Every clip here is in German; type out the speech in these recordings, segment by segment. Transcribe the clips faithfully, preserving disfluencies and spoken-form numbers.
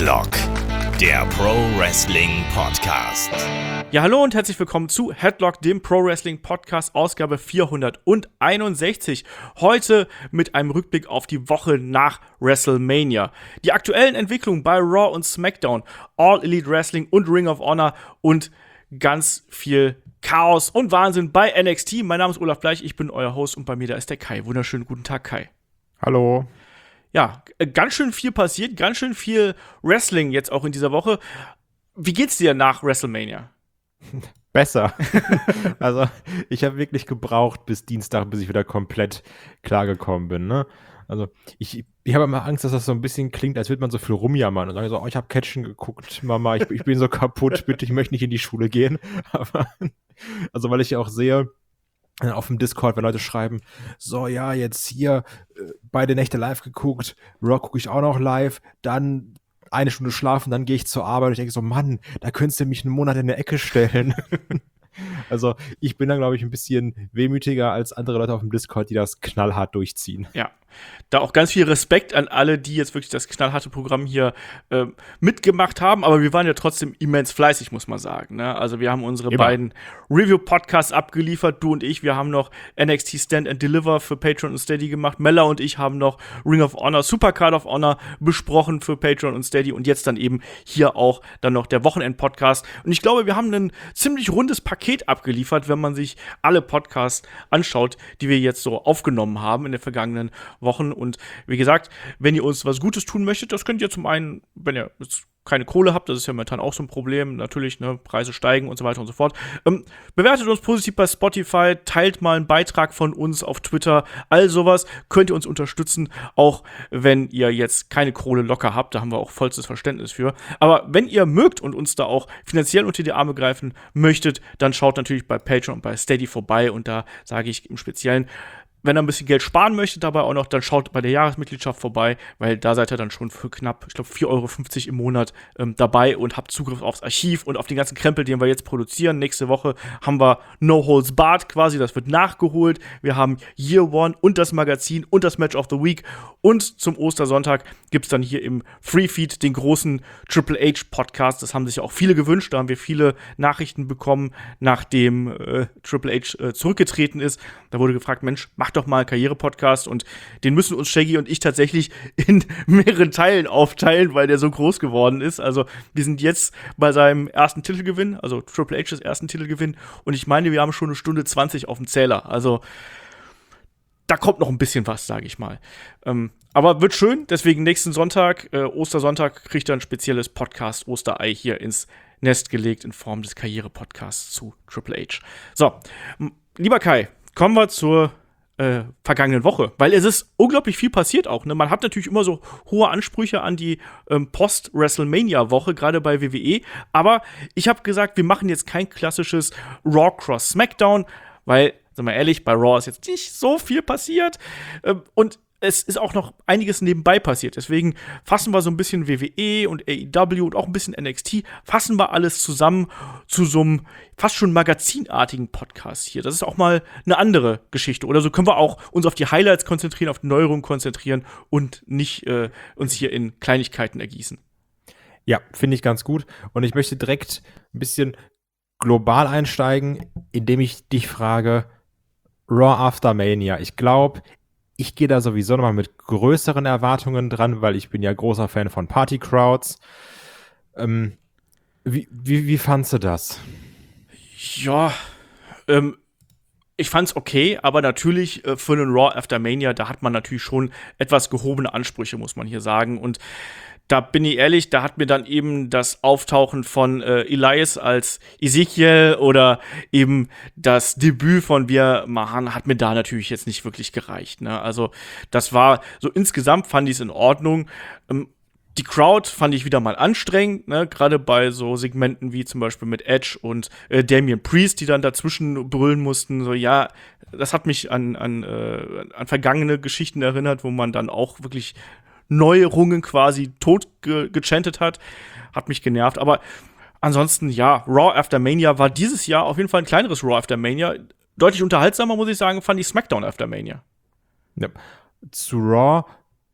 Headlock, der Pro Wrestling Podcast. Ja, hallo und herzlich willkommen zu Headlock, dem Pro Wrestling Podcast, Ausgabe vierhunderteinundsechzig. Heute mit einem Rückblick auf die Woche nach WrestleMania. Die aktuellen Entwicklungen bei Raw und SmackDown, All Elite Wrestling und Ring of Honor und ganz viel Chaos und Wahnsinn bei N X T. Mein Name ist Olaf Bleich, ich bin euer Host und bei mir da ist der Kai. Wunderschönen guten Tag, Kai. Hallo. Ja, ganz schön viel passiert, ganz schön viel Wrestling jetzt auch in dieser Woche. Wie geht's dir nach WrestleMania? Besser. Also, ich habe wirklich gebraucht bis Dienstag, bis ich wieder komplett klargekommen bin, ne? Also, ich, ich habe immer Angst, dass das so ein bisschen klingt, als würde man so viel rumjammern und sagen so, oh, ich habe Catchen geguckt, Mama, ich, ich bin so kaputt, bitte, ich möchte nicht in die Schule gehen. Aber, also, weil ich ja auch sehe, auf dem Discord, wenn Leute schreiben, so, ja, jetzt hier äh, beide Nächte live geguckt, Raw gucke ich auch noch live, dann eine Stunde schlafen, dann gehe ich zur Arbeit und ich denke so, Mann, da könntest du mich einen Monat in der Ecke stellen. Also ich bin dann, glaube ich, ein bisschen wehmütiger als andere Leute auf dem Discord, die das knallhart durchziehen. Ja, da auch ganz viel Respekt an alle, die jetzt wirklich das knallharte Programm hier äh, mitgemacht haben, aber wir waren ja trotzdem immens fleißig, muss man sagen, ne? Also wir haben unsere Immer. beiden Review-Podcasts abgeliefert, du und ich, wir haben noch N X T Stand and Deliver für Patreon und Steady gemacht, Mella und ich haben noch Ring of Honor, Supercard of Honor besprochen für Patreon und Steady und jetzt dann eben hier auch dann noch der Wochenend-Podcast und ich glaube, wir haben ein ziemlich rundes Paket abgeliefert, wenn man sich alle Podcasts anschaut, die wir jetzt so aufgenommen haben in den vergangenen Wochen. Und wie gesagt, wenn ihr uns was Gutes tun möchtet, das könnt ihr zum einen, wenn ihr jetzt keine Kohle habt, das ist ja momentan auch so ein Problem, natürlich, ne, Preise steigen und so weiter und so fort. Ähm, bewertet uns positiv bei Spotify, teilt mal einen Beitrag von uns auf Twitter, all sowas könnt ihr uns unterstützen, auch wenn ihr jetzt keine Kohle locker habt, da haben wir auch vollstes Verständnis für. Aber wenn ihr mögt und uns da auch finanziell unter die Arme greifen möchtet, dann schaut natürlich bei Patreon und bei Steady vorbei und da sage ich im Speziellen, wenn ihr ein bisschen Geld sparen möchtet dabei auch noch, dann schaut bei der Jahresmitgliedschaft vorbei, weil da seid ihr dann schon für knapp, ich glaube, vier Euro fünfzig im Monat ähm, dabei und habt Zugriff aufs Archiv und auf den ganzen Krempel, den wir jetzt produzieren. Nächste Woche haben wir No Holds Barred quasi, das wird nachgeholt. Wir haben Year One und das Magazin und das Match of the Week und zum Ostersonntag gibt es dann hier im Free Feed den großen Triple H Podcast. Das haben sich ja auch viele gewünscht, da haben wir viele Nachrichten bekommen, nachdem äh, Triple H äh, zurückgetreten ist. Da wurde gefragt, Mensch, mach doch mal einen Karriere-Podcast und den müssen uns Shaggy und ich tatsächlich in mehreren Teilen aufteilen, weil der so groß geworden ist. Also wir sind jetzt bei seinem ersten Titelgewinn, also Triple H's ersten Titelgewinn und ich meine, wir haben schon eine Stunde zwanzig auf dem Zähler. Also da kommt noch ein bisschen was, sage ich mal. Ähm, aber wird schön, deswegen nächsten Sonntag, äh, Ostersonntag, kriegt er ein spezielles Podcast-Osterei hier ins Nest gelegt in Form des Karriere-Podcasts zu Triple H. So, m- lieber Kai, kommen wir zur Äh, vergangenen Woche, weil es ist unglaublich viel passiert auch. Ne? Man hat natürlich immer so hohe Ansprüche an die ähm, Post-WrestleMania-Woche, gerade bei W W E, aber ich habe gesagt, wir machen jetzt kein klassisches Raw Cross SmackDown, weil, sagen wir ehrlich, bei Raw ist jetzt nicht so viel passiert ähm, und es ist auch noch einiges nebenbei passiert. Deswegen fassen wir so ein bisschen W W E und A E W und auch ein bisschen N X T, fassen wir alles zusammen zu so einem fast schon magazinartigen Podcast hier. Das ist auch mal eine andere Geschichte. Oder so können wir auch uns auf die Highlights konzentrieren, auf die Neuerungen konzentrieren und nicht äh, uns hier in Kleinigkeiten ergießen. Ja, finde ich ganz gut. Und ich möchte direkt ein bisschen global einsteigen, indem ich dich frage, Raw After Mania. Ich glaube, ich gehe da sowieso nochmal mit größeren Erwartungen dran, weil ich bin ja großer Fan von Party-Crowds. Ähm, wie, wie, wie fandst du das? Ja, ähm, ich fand's okay, aber natürlich äh, für einen Raw After Mania, da hat man natürlich schon etwas gehobene Ansprüche, muss man hier sagen. Und da bin ich ehrlich, da hat mir dann eben das Auftauchen von äh, Elias als Ezekiel oder eben das Debüt von Wir Mahan hat mir da natürlich jetzt nicht wirklich gereicht. Ne? Also das war so insgesamt fand ich es in Ordnung. Ähm, Die Crowd fand ich wieder mal anstrengend, ne? Gerade bei so Segmenten wie zum Beispiel mit Edge und äh, Damian Priest, die dann dazwischen brüllen mussten. So, ja, das hat mich an, an, äh, an vergangene Geschichten erinnert, wo man dann auch wirklich Neuerungen quasi tot ge- gechantet hat. Hat mich genervt. Aber ansonsten, ja, Raw After Mania war dieses Jahr auf jeden Fall ein kleineres Raw After Mania. Deutlich unterhaltsamer, muss ich sagen, fand ich SmackDown After Mania. Ja. Zu Raw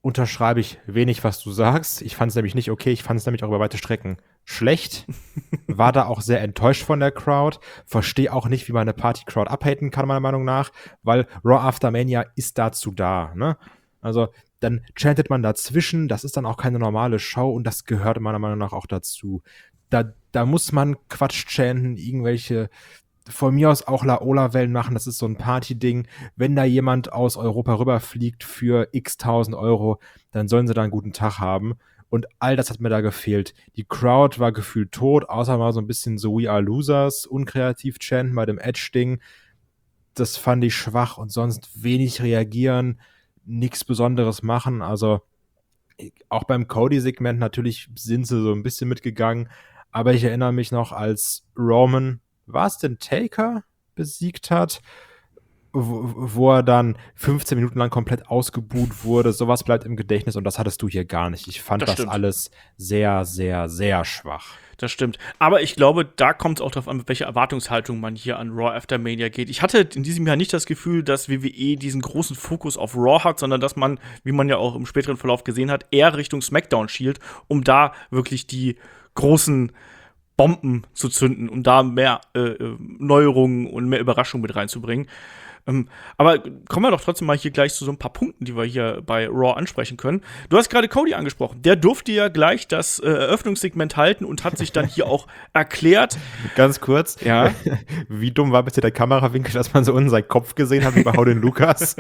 unterschreibe ich wenig, was du sagst. Ich fand es nämlich nicht okay. Ich fand es nämlich auch über weite Strecken schlecht. War da auch sehr enttäuscht von der Crowd. Verstehe auch nicht, wie man eine Party-Crowd abhaten kann, meiner Meinung nach, weil Raw After Mania ist dazu da, ne? Also, dann chantet man dazwischen. Das ist dann auch keine normale Show und das gehört meiner Meinung nach auch dazu. Da, da muss man Quatsch chanten, irgendwelche von mir aus auch Laola-Wellen machen, das ist so ein Party-Ding. Wenn da jemand aus Europa rüberfliegt für x tausend Euro, dann sollen sie da einen guten Tag haben. Und all das hat mir da gefehlt. Die Crowd war gefühlt tot, außer mal so ein bisschen so We Are Losers, unkreativ chanten bei dem Edge-Ding. Das fand ich schwach und sonst wenig reagieren, nichts Besonderes machen. Also auch beim Cody-Segment natürlich sind sie so ein bisschen mitgegangen, aber ich erinnere mich noch, als Roman, war es denn Taker, besiegt hat, wo, wo er dann fünfzehn Minuten lang komplett ausgebuht wurde. Sowas bleibt im Gedächtnis und das hattest du hier gar nicht. Ich fand das, das alles sehr, sehr, sehr schwach. Das stimmt. Aber ich glaube, da kommt es auch darauf an, mit welcher Erwartungshaltung man hier an Raw After Mania geht. Ich hatte in diesem Jahr nicht das Gefühl, dass W W E diesen großen Fokus auf Raw hat, sondern dass man, wie man ja auch im späteren Verlauf gesehen hat, eher Richtung SmackDown schielt, um da wirklich die großen Bomben zu zünden, um da mehr äh, Neuerungen und mehr Überraschungen mit reinzubringen. Ähm, aber kommen wir doch trotzdem mal hier gleich zu so ein paar Punkten, die wir hier bei Raw ansprechen können. Du hast gerade Cody angesprochen. Der durfte ja gleich das äh, Eröffnungssegment halten und hat sich dann hier auch erklärt. Ganz kurz. Ja. Wie dumm war bitte der Kamerawinkel, dass man so unten seinen Kopf gesehen hat, wie bei Howden Lukas?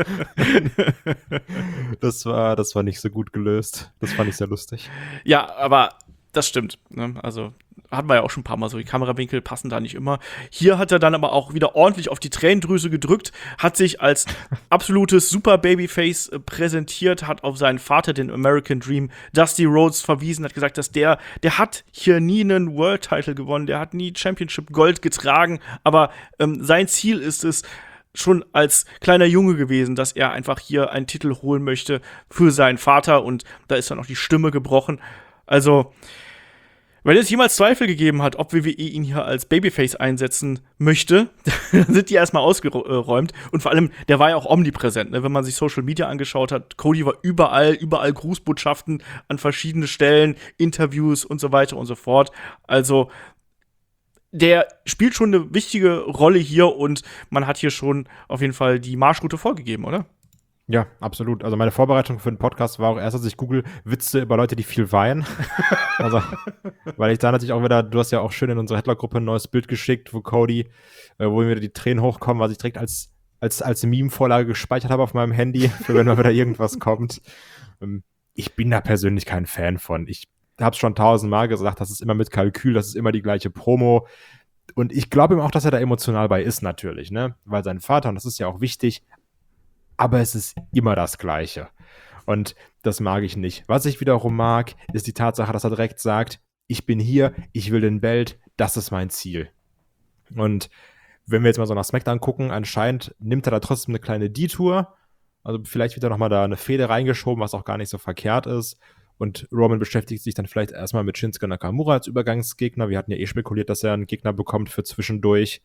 das war, das war nicht so gut gelöst. Das fand ich sehr lustig. Ja, aber das stimmt. Ne? Also hatten wir ja auch schon ein paar Mal so, die Kamerawinkel passen da nicht immer. Hier hat er dann aber auch wieder ordentlich auf die Tränendrüse gedrückt, hat sich als absolutes Super-Babyface äh, präsentiert, hat auf seinen Vater, den American Dream, Dusty Rhodes, verwiesen, hat gesagt, dass der, der hat hier nie einen World-Title gewonnen, der hat nie Championship Gold getragen, aber ähm, sein Ziel ist es, schon als kleiner Junge gewesen, dass er einfach hier einen Titel holen möchte für seinen Vater und da ist dann auch die Stimme gebrochen. Also, wenn es jemals Zweifel gegeben hat, ob W W E ihn hier als Babyface einsetzen möchte, dann sind die erstmal ausgeräumt. Und vor allem, der war ja auch omnipräsent. Ne? Wenn man sich Social Media angeschaut hat, Cody war überall, überall Grußbotschaften an verschiedene Stellen, Interviews und so weiter und so fort. Also, der spielt schon eine wichtige Rolle hier und man hat hier schon auf jeden Fall die Marschroute vorgegeben, oder? Ja, absolut. Also meine Vorbereitung für den Podcast war auch erst, dass ich google Witze über Leute, die viel weinen. Also, weil ich da natürlich auch wieder, du hast ja auch schön in unsere Headlock-Gruppe ein neues Bild geschickt, wo Cody, äh, wo mir wieder die Tränen hochkommen, was ich direkt als, als, als Meme-Vorlage gespeichert habe auf meinem Handy, für wenn mal wieder irgendwas kommt. Ähm, ich bin da persönlich kein Fan von. Ich habe es schon tausendmal gesagt, das ist immer mit Kalkül, das ist immer die gleiche Promo. Und ich glaube ihm auch, dass er da emotional bei ist, natürlich, ne? Weil sein Vater, und das ist ja auch wichtig, aber es ist immer das Gleiche. Und das mag ich nicht. Was ich wiederum mag, ist die Tatsache, dass er direkt sagt, ich bin hier, ich will den Belt, das ist mein Ziel. Und wenn wir jetzt mal so nach SmackDown gucken, anscheinend nimmt er da trotzdem eine kleine Detour. Also vielleicht wird er nochmal da eine Fehde reingeschoben, was auch gar nicht so verkehrt ist. Und Roman beschäftigt sich dann vielleicht erstmal mit Shinsuke Nakamura als Übergangsgegner. Wir hatten ja eh spekuliert, dass er einen Gegner bekommt für zwischendurch.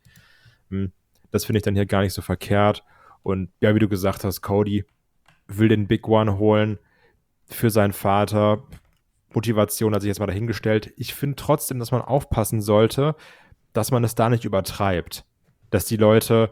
Das finde ich dann hier gar nicht so verkehrt. Und ja, wie du gesagt hast, Cody will den Big One holen für seinen Vater. Motivation hat sich jetzt mal dahingestellt. Ich finde trotzdem, dass man aufpassen sollte, dass man es da nicht übertreibt. Dass die Leute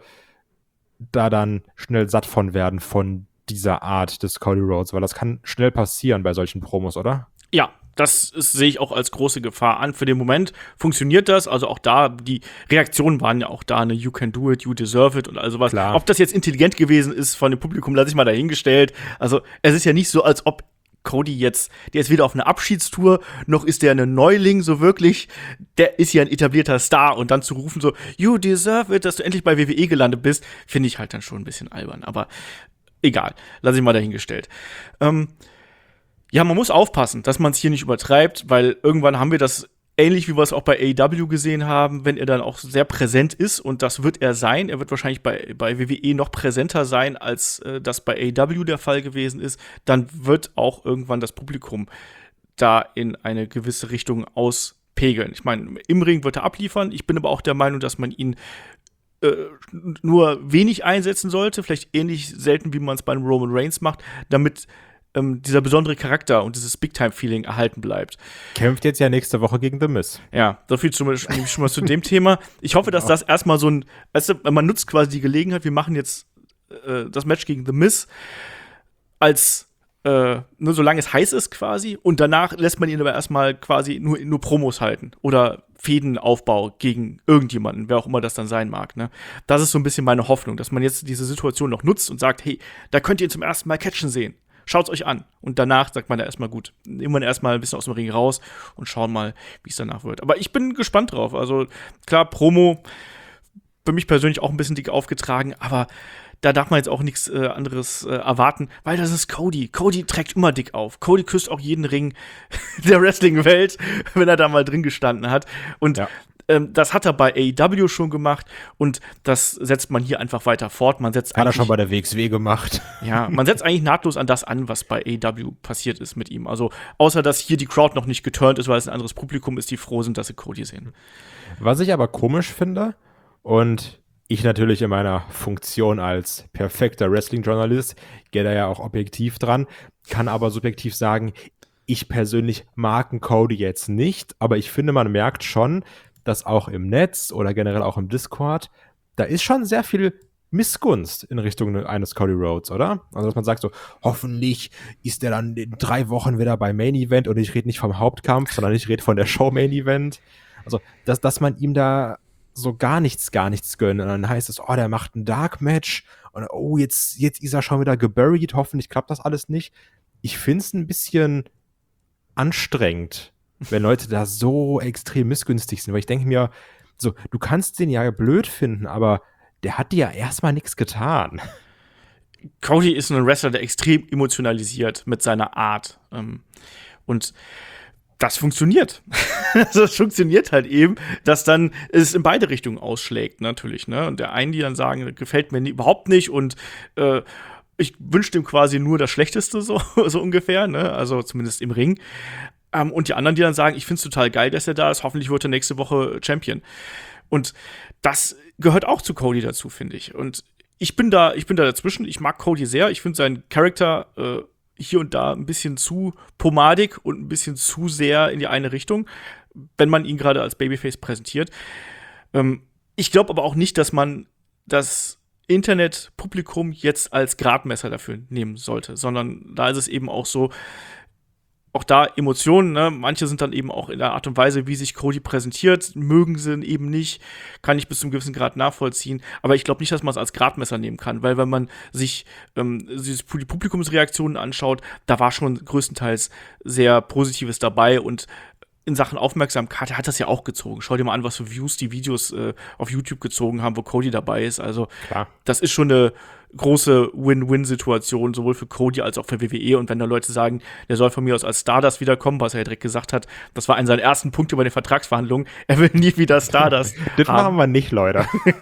da dann schnell satt von werden, von dieser Art des Cody Rhodes, weil das kann schnell passieren bei solchen Promos, oder? Ja, das ist, sehe ich auch als große Gefahr an. Für den Moment funktioniert das, also auch da, die Reaktionen waren ja auch da, ne, you can do it, you deserve it und all sowas. Klar. Ob das jetzt intelligent gewesen ist von dem Publikum, lasse ich mal dahingestellt. Also es ist ja nicht so, als ob Cody jetzt, der ist weder auf einer Abschiedstour, noch ist der ein Neuling, so wirklich. Der ist ja ein etablierter Star und dann zu rufen so, you deserve it, dass du endlich bei W W E gelandet bist, finde ich halt dann schon ein bisschen albern. Aber egal, lasse ich mal dahingestellt. Ähm, Ja, man muss aufpassen, dass man es hier nicht übertreibt, weil irgendwann haben wir das ähnlich, wie wir es auch bei A E W gesehen haben, wenn er dann auch sehr präsent ist und das wird er sein. Er wird wahrscheinlich bei, bei W W E noch präsenter sein, als äh, das bei A E W der Fall gewesen ist. Dann wird auch irgendwann das Publikum da in eine gewisse Richtung auspegeln. Ich meine, im Ring wird er abliefern. Ich bin aber auch der Meinung, dass man ihn äh, nur wenig einsetzen sollte, vielleicht ähnlich selten, wie man es beim Roman Reigns macht, damit ähm, dieser besondere Charakter und dieses Big-Time-Feeling erhalten bleibt. Kämpft jetzt ja nächste Woche gegen The Miz. Ja, so viel schon mal, schon mal zu dem Thema. Ich hoffe, dass das erstmal so ein, weißt du, man nutzt quasi die Gelegenheit, wir machen jetzt äh, das Match gegen The Miz als äh, nur solange es heiß ist quasi und danach lässt man ihn aber erstmal quasi nur, nur Promos halten oder Fädenaufbau gegen irgendjemanden, wer auch immer das dann sein mag. Ne? Das ist so ein bisschen meine Hoffnung, dass man jetzt diese Situation noch nutzt und sagt, hey, da könnt ihr ihn zum ersten Mal catchen sehen. Schaut's euch an. Und danach sagt man da erstmal gut. Nehmen wir erstmal ein bisschen aus dem Ring raus und schauen mal, wie es danach wird. Aber ich bin gespannt drauf. Also klar, Promo für mich persönlich auch ein bisschen dick aufgetragen, aber da darf man jetzt auch nichts äh, anderes äh, erwarten, weil das ist Cody. Cody trägt immer dick auf. Cody küsst auch jeden Ring der Wrestling-Welt, wenn er da mal drin gestanden hat. Und ja. ähm, das hat er bei A E W schon gemacht und das setzt man hier einfach weiter fort. Man setzt hat er schon bei der W X W gemacht. Ja, man setzt eigentlich nahtlos an das an, was bei A E W passiert ist mit ihm. Also außer, dass hier die Crowd noch nicht geturnt ist, weil es ein anderes Publikum ist, die froh sind, dass sie Cody sehen. Was ich aber komisch finde und ich natürlich in meiner Funktion als perfekter Wrestling-Journalist gehe da ja auch objektiv dran, kann aber subjektiv sagen, ich persönlich mag einen Cody jetzt nicht, aber ich finde, man merkt schon, dass auch im Netz oder generell auch im Discord, da ist schon sehr viel Missgunst in Richtung eines Cody Rhodes, oder? Also, dass man sagt so, hoffentlich ist der dann in drei Wochen wieder beim Main Event und ich rede nicht vom Hauptkampf, sondern ich rede von der Show Main Event. Also, dass, dass man ihm da so gar nichts, gar nichts gönnen. Und dann heißt es, oh, der macht ein Dark-Match und oh, jetzt, jetzt ist er schon wieder geburied, hoffentlich klappt das alles nicht. Ich finde es ein bisschen anstrengend, wenn Leute da so extrem missgünstig sind, weil ich denke mir, so, du kannst den ja blöd finden, aber der hat dir ja erstmal nichts getan. Cody ist ein Wrestler, der extrem emotionalisiert mit seiner Art. Und das funktioniert. Also das funktioniert halt eben, dass dann es in beide Richtungen ausschlägt, natürlich. Ne? Und der einen, die dann sagen, gefällt mir nie, überhaupt nicht und äh, ich wünsche dem quasi nur das Schlechteste, so, so ungefähr, ne? Also zumindest im Ring. Ähm, und die anderen, die dann sagen, ich finde es total geil, dass er da ist, hoffentlich wird er nächste Woche Champion. Und das gehört auch zu Cody dazu, finde ich. Und ich bin da, ich bin da dazwischen. Ich mag Cody sehr. Ich finde seinen Charakter äh, hier und da ein bisschen zu pomadig und ein bisschen zu sehr in die eine Richtung, wenn man ihn gerade als Babyface präsentiert. Ähm, ich glaube aber auch nicht, dass man das Internetpublikum jetzt als Gradmesser dafür nehmen sollte, sondern da ist es eben auch so, auch da Emotionen, ne? Manche sind dann eben auch in der Art und Weise, wie sich Cody präsentiert, mögen sie eben nicht, kann ich bis zum gewissen Grad nachvollziehen, aber ich glaube nicht, dass man es als Gradmesser nehmen kann, weil wenn man sich ähm, die Publikumsreaktionen anschaut, da war schon größtenteils sehr Positives dabei und in Sachen Aufmerksamkeit hat das ja auch gezogen. Schau dir mal an, was für Views die Videos äh, auf YouTube gezogen haben, wo Cody dabei ist. Also klar, das ist schon eine große Win-Win-Situation, sowohl für Cody als auch für W W E. Und wenn da Leute sagen, der soll von mir aus als Stardust wiederkommen, was er ja direkt gesagt hat, das war einer seiner ersten Punkte bei den Vertragsverhandlungen, er will nie wieder Stardust Das machen wir nicht, Leute.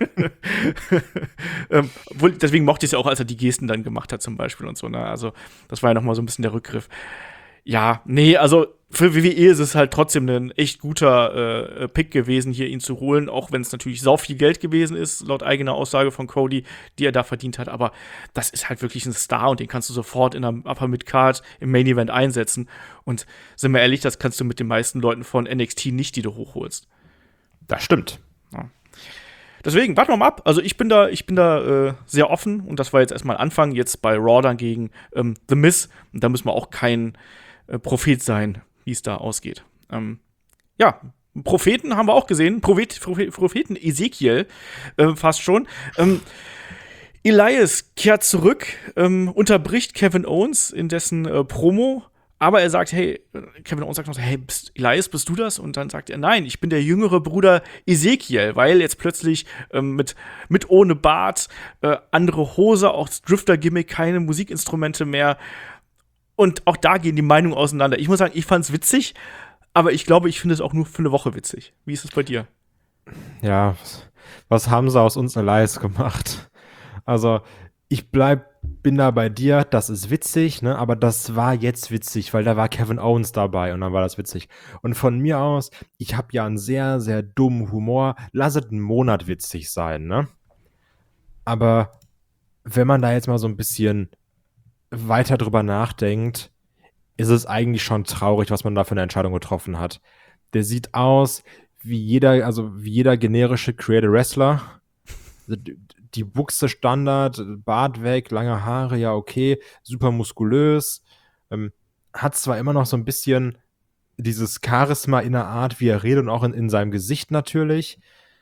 ähm, wohl, deswegen mochte ich es ja auch, als er die Gesten dann gemacht hat zum Beispiel und so. Ne? Also das war ja noch mal so ein bisschen der Rückgriff. Ja, nee, also für W W E ist es halt trotzdem ein echt guter äh, Pick gewesen, hier ihn zu holen, auch wenn es natürlich sau viel Geld gewesen ist, laut eigener Aussage von Cody, die er da verdient hat. Aber das ist halt wirklich ein Star und den kannst du sofort in der Upper Mid-Card im Main Event einsetzen. Und sind wir ehrlich, das kannst du mit den meisten Leuten von N X T nicht, die du hochholst. Das stimmt. Ja. Deswegen, warten wir mal ab. Also ich bin da, ich bin da äh, sehr offen und das war jetzt erstmal Anfang, jetzt bei Raw dann gegen ähm, The Miz. Und da müssen wir auch kein äh, Prophet sein, wie es da ausgeht. Ähm, ja, Propheten haben wir auch gesehen. Prophet, Prophet, Propheten Ezekiel äh, fast schon. Ähm, Elias kehrt zurück, ähm, unterbricht Kevin Owens in dessen äh, Promo. Aber er sagt, hey, Kevin Owens sagt noch, hey, bist, Elias, bist du das? Und dann sagt er, nein, ich bin der jüngere Bruder Ezekiel, weil jetzt plötzlich ähm, mit, mit ohne Bart, äh, andere Hose, auch das Drifter-Gimmick, keine Musikinstrumente mehr. Und auch da gehen die Meinungen auseinander. Ich muss sagen, ich fand's witzig, aber ich glaube, ich finde es auch nur für eine Woche witzig. Wie ist es bei dir? Ja, was, was haben sie aus uns Elias gemacht? Also, ich bleib, bin da bei dir, das ist witzig, ne? Aber das war jetzt witzig, weil da war Kevin Owens dabei und dann war das witzig. Und von mir aus, ich habe ja einen sehr, sehr dummen Humor. Lass es einen Monat witzig sein, ne? Aber wenn man da jetzt mal so ein bisschen weiter drüber nachdenkt, ist es eigentlich schon traurig, was man da für eine Entscheidung getroffen hat. Der sieht aus wie jeder, also wie jeder generische Creative Wrestler. Also die Buchse Standard, Bart weg, lange Haare, ja okay, super muskulös. Ähm, hat zwar immer noch so ein bisschen dieses Charisma in der Art, wie er redet und auch in, in seinem Gesicht natürlich.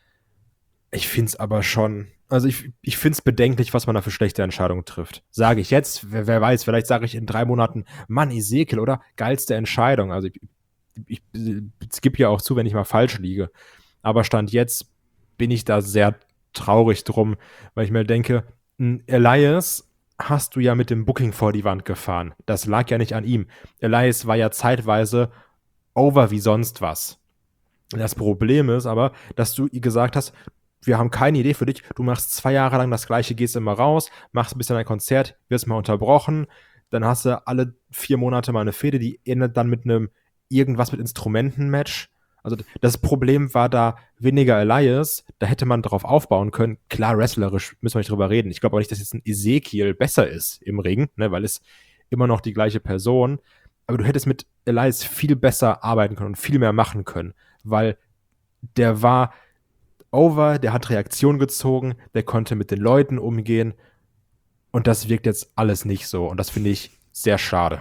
Ich finde es aber schon, also ich, ich finde es bedenklich, was man da für schlechte Entscheidungen trifft. Sage ich jetzt, wer, wer weiß, vielleicht sage ich in drei Monaten, Mann, Ezekiel, oder? Geilste Entscheidung. Also ich, ich, ich gebe ja auch zu, wenn ich mal falsch liege. Aber Stand jetzt bin ich da sehr traurig drum, weil ich mir denke, Elias hast du ja mit dem Booking vor die Wand gefahren. Das lag ja nicht an ihm. Elias war ja zeitweise over wie sonst was. Das Problem ist aber, dass du gesagt hast, wir haben keine Idee für dich, du machst zwei Jahre lang das Gleiche, gehst immer raus, machst ein bisschen ein Konzert, wirst mal unterbrochen, dann hast du alle vier Monate mal eine Fehde, die endet dann mit einem irgendwas mit Instrumenten-Match. Also das Problem war da weniger Elias, da hätte man drauf aufbauen können. Klar, wrestlerisch müssen wir nicht drüber reden. Ich glaube auch nicht, dass jetzt ein Ezekiel besser ist im Ring, ne, weil es immer noch die gleiche Person. Aber du hättest mit Elias viel besser arbeiten können und viel mehr machen können, weil der war over, der hat Reaktion gezogen, der konnte mit den Leuten umgehen und das wirkt jetzt alles nicht so und das finde ich sehr schade.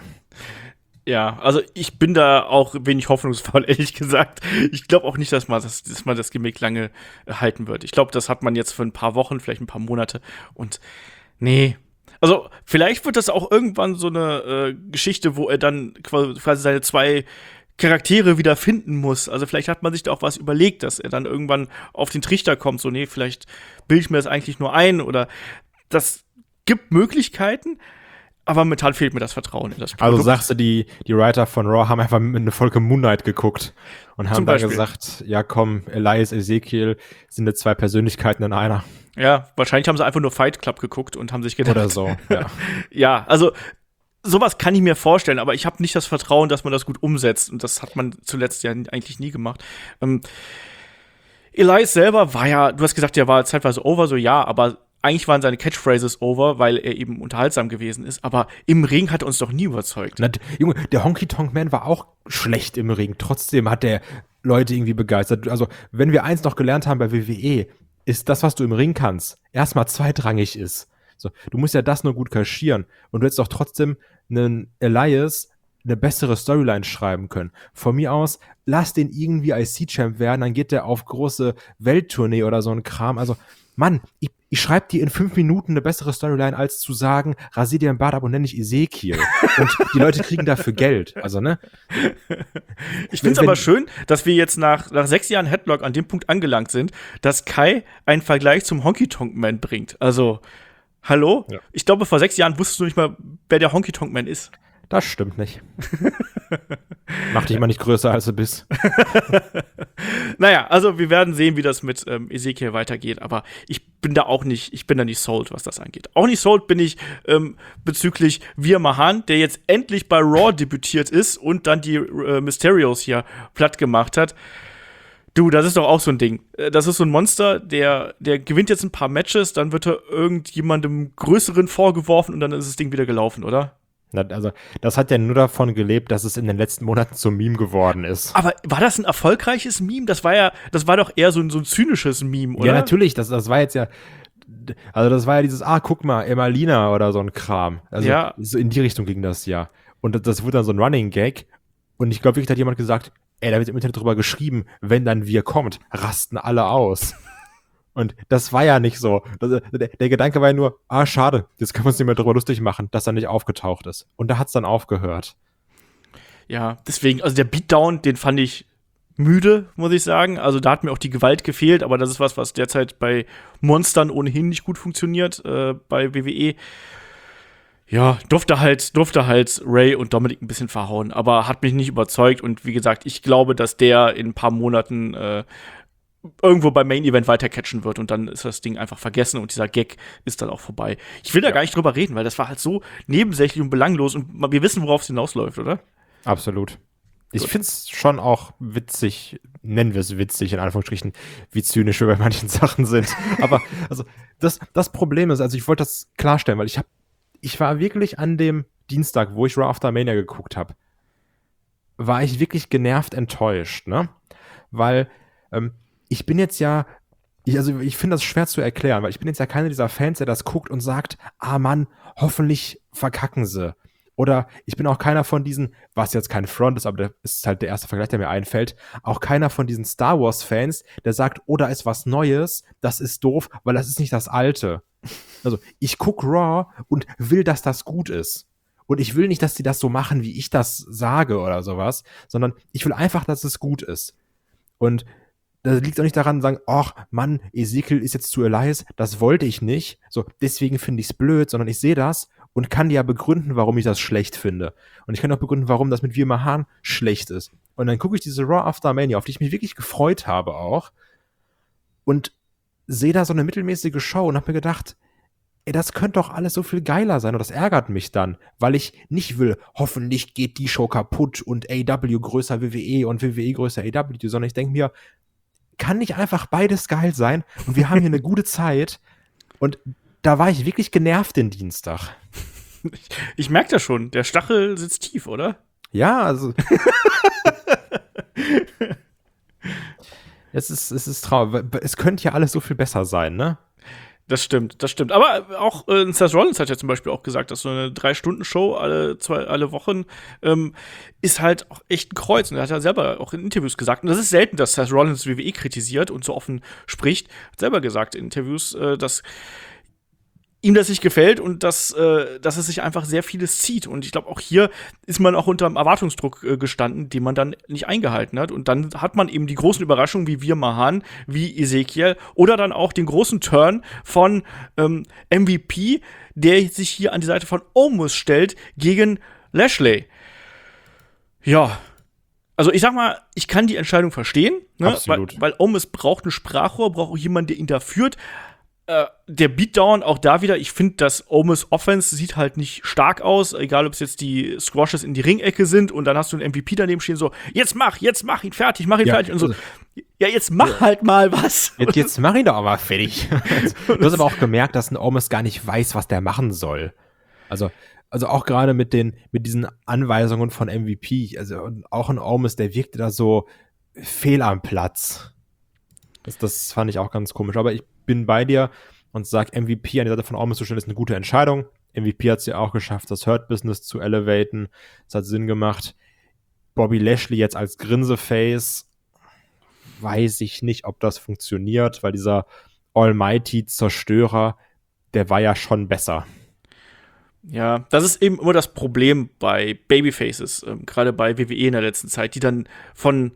Ja, also ich bin da auch wenig hoffnungsvoll, ehrlich gesagt. Ich glaube auch nicht, dass man das, dass man das Gimmick lange äh, halten wird. Ich glaube, das hat man jetzt für ein paar Wochen, vielleicht ein paar Monate. Und nee. Also vielleicht wird das auch irgendwann so eine äh, Geschichte, wo er dann quasi seine zwei Charaktere wieder finden muss. Also vielleicht hat man sich da auch was überlegt, dass er dann irgendwann auf den Trichter kommt. So, nee, vielleicht bilde ich mir das eigentlich nur ein. Oder das gibt Möglichkeiten. Aber momentan fehlt mir das Vertrauen in das Produkt. Also sagst du, die, die Writer von Raw haben einfach mit eine Folge Moon Knight geguckt und haben da gesagt, ja komm, Elias, Ezekiel sind jetzt zwei Persönlichkeiten in einer. Ja, wahrscheinlich haben sie einfach nur Fight Club geguckt und haben sich gedacht. Oder so, ja. Ja, also sowas kann ich mir vorstellen, aber ich habe nicht das Vertrauen, dass man das gut umsetzt. Und das hat man zuletzt ja eigentlich nie gemacht. Ähm, Elias selber war ja, du hast gesagt, der war zeitweise over, so ja, aber eigentlich waren seine Catchphrases over, weil er eben unterhaltsam gewesen ist. Aber im Ring hat er uns doch nie überzeugt. Na, Junge, der Honky Tonk Man war auch schlecht im Ring. Trotzdem hat der Leute irgendwie begeistert. Also, wenn wir eins noch gelernt haben bei W W E, ist das, was du im Ring kannst, erstmal zweitrangig ist. So, du musst ja das nur gut kaschieren. Und du hättest doch trotzdem einen Elias eine bessere Storyline schreiben können. Von mir aus, lass den irgendwie I C-Champ werden, dann geht der auf große Welttournee oder so ein Kram. Also, Mann, ich, ich schreibe dir in fünf Minuten eine bessere Storyline, als zu sagen, rasier dir den Bart ab und nenn dich Ezekiel. Und die Leute kriegen dafür Geld. Also, ne? Ich finde es aber schön, dass wir jetzt nach, nach sechs Jahren Headlock an dem Punkt angelangt sind, dass Kai einen Vergleich zum Honky Tonk Man bringt. Also, hallo? Ja. Ich glaube, vor sechs Jahren wusstest du nicht mal, wer der Honky Tonk Man ist. Das stimmt nicht. Mach dich mal nicht größer, als du bist. Naja, also wir werden sehen, wie das mit ähm, Ezekiel weitergeht, aber ich bin da auch nicht, ich bin da nicht sold, was das angeht. Auch nicht sold bin ich ähm, bezüglich Veer Mahaan, der jetzt endlich bei Raw debütiert ist und dann die äh, Mysterios hier platt gemacht hat. Du, das ist doch auch so ein Ding. Das ist so ein Monster, der, der gewinnt jetzt ein paar Matches, dann wird er irgendjemandem Größeren vorgeworfen und dann ist das Ding wieder gelaufen, oder? Also, das hat ja nur davon gelebt, dass es in den letzten Monaten zum Meme geworden ist. Aber war das ein erfolgreiches Meme? Das war ja, das war doch eher so ein, so ein zynisches Meme, oder? Ja, natürlich. Das, das war jetzt ja, also das war ja dieses, ah, guck mal, Emmalina oder so ein Kram. Also, ja. So in die Richtung ging das ja. Und das, das wurde dann so ein Running Gag. Und ich glaube wirklich, da hat jemand gesagt, ey, da wird im Internet drüber geschrieben, wenn dann wir kommt, rasten alle aus. Und das war ja nicht so. Der, der Gedanke war ja nur, ah, schade, jetzt können wir uns nicht mehr drüber lustig machen, dass er nicht aufgetaucht ist. Und da hat es dann aufgehört. Ja, deswegen, also der Beatdown, den fand ich müde, muss ich sagen. Also da hat mir auch die Gewalt gefehlt, aber das ist was, was derzeit bei Monstern ohnehin nicht gut funktioniert, äh, bei W W E. Ja, durfte halt, durfte halt Ray und Dominik ein bisschen verhauen, aber hat mich nicht überzeugt. Und wie gesagt, ich glaube, dass der in ein paar Monaten äh, irgendwo beim Main Event weitercatchen wird und dann ist das Ding einfach vergessen und dieser Gag ist dann auch vorbei. Ich will da ja. gar nicht drüber reden, weil das war halt so nebensächlich und belanglos und wir wissen, worauf es hinausläuft, oder? Absolut. Ich finde es schon auch witzig, nennen wir es witzig, in Anführungsstrichen, wie zynisch wir bei manchen Sachen sind. Aber also das, das Problem ist, also ich wollte das klarstellen, weil ich habe ich war wirklich an dem Dienstag, wo ich Raw After Mania geguckt habe, war ich wirklich genervt enttäuscht, ne? Weil ähm, ich bin jetzt ja, ich, also ich finde das schwer zu erklären, weil ich bin jetzt ja keiner dieser Fans, der das guckt und sagt, ah Mann, hoffentlich verkacken sie. Oder ich bin auch keiner von diesen, was jetzt kein Front ist, aber das ist halt der erste Vergleich, der mir einfällt, auch keiner von diesen Star Wars-Fans, der sagt, oh, da ist was Neues, das ist doof, weil das ist nicht das Alte. Also ich gucke Raw und will, dass das gut ist. Und ich will nicht, dass die das so machen, wie ich das sage oder sowas, sondern ich will einfach, dass es gut ist. Und da liegt es auch nicht daran, sagen, ach Mann, Ezekiel ist jetzt zu Elias, das wollte ich nicht. So, deswegen finde ich es blöd, sondern ich sehe das und kann ja begründen, warum ich das schlecht finde. Und ich kann auch begründen, warum das mit Wir Mahan schlecht ist. Und dann gucke ich diese Raw After Mania, auf die ich mich wirklich gefreut habe auch, und sehe da so eine mittelmäßige Show und habe mir gedacht, ey, das könnte doch alles so viel geiler sein und das ärgert mich dann, weil ich nicht will, hoffentlich geht die Show kaputt und A E W größer W W E und W W E größer A E W, sondern ich denke mir, kann nicht einfach beides geil sein und wir haben hier eine gute Zeit und da war ich wirklich genervt den Dienstag. Ich, ich merke das schon, der Stachel sitzt tief, oder? Ja, also es ist, es ist traurig, es könnte ja alles so viel besser sein, ne? Das stimmt, das stimmt. Aber auch äh, Seth Rollins hat ja zum Beispiel auch gesagt, dass so eine drei-Stunden-Show alle zwei, alle Wochen ähm, ist halt auch echt ein Kreuz. Und er hat ja selber auch in Interviews gesagt, und das ist selten, dass Seth Rollins W W E kritisiert und so offen spricht, hat selber gesagt in Interviews, äh, dass ihm das nicht gefällt und dass, äh, dass es sich einfach sehr vieles zieht. Und ich glaube, auch hier ist man auch unter einem Erwartungsdruck äh, gestanden, den man dann nicht eingehalten hat. Und dann hat man eben die großen Überraschungen wie Wir Mahan, wie Ezekiel oder dann auch den großen Turn von ähm, M V P, der sich hier an die Seite von Omos stellt gegen Lashley. Ja, also ich sag mal, ich kann die Entscheidung verstehen, ne? Absolut. Weil, weil Omos braucht ein Sprachrohr, braucht auch jemanden, der ihn da führt. Äh, der Beatdown, auch da wieder, ich finde, das Omos Offense sieht halt nicht stark aus, egal ob es jetzt die Squashes in die Ringecke sind und dann hast du einen M V P daneben stehen, so, jetzt mach, jetzt mach ihn fertig, mach ihn ja, fertig und so. Also, ja, jetzt mach ja. halt mal was. Jetzt, jetzt mach ihn doch aber fertig. Du hast aber auch gemerkt, dass ein Omos gar nicht weiß, was der machen soll. Also, also auch gerade mit den, mit diesen Anweisungen von M V P, also auch ein Omos, der wirkte da so fehl am Platz. Das, das fand ich auch ganz komisch. Aber ich bin bei dir und sag, M V P an der Seite von Omos zu stellen, ist eine gute Entscheidung. M V P hat es ja auch geschafft, das Hurt-Business zu elevaten. Das hat Sinn gemacht. Bobby Lashley jetzt als Grinseface, weiß ich nicht, ob das funktioniert, weil dieser Almighty-Zerstörer, der war ja schon besser. Ja, das ist eben immer das Problem bei Babyfaces, ähm, gerade bei W W E in der letzten Zeit, die dann von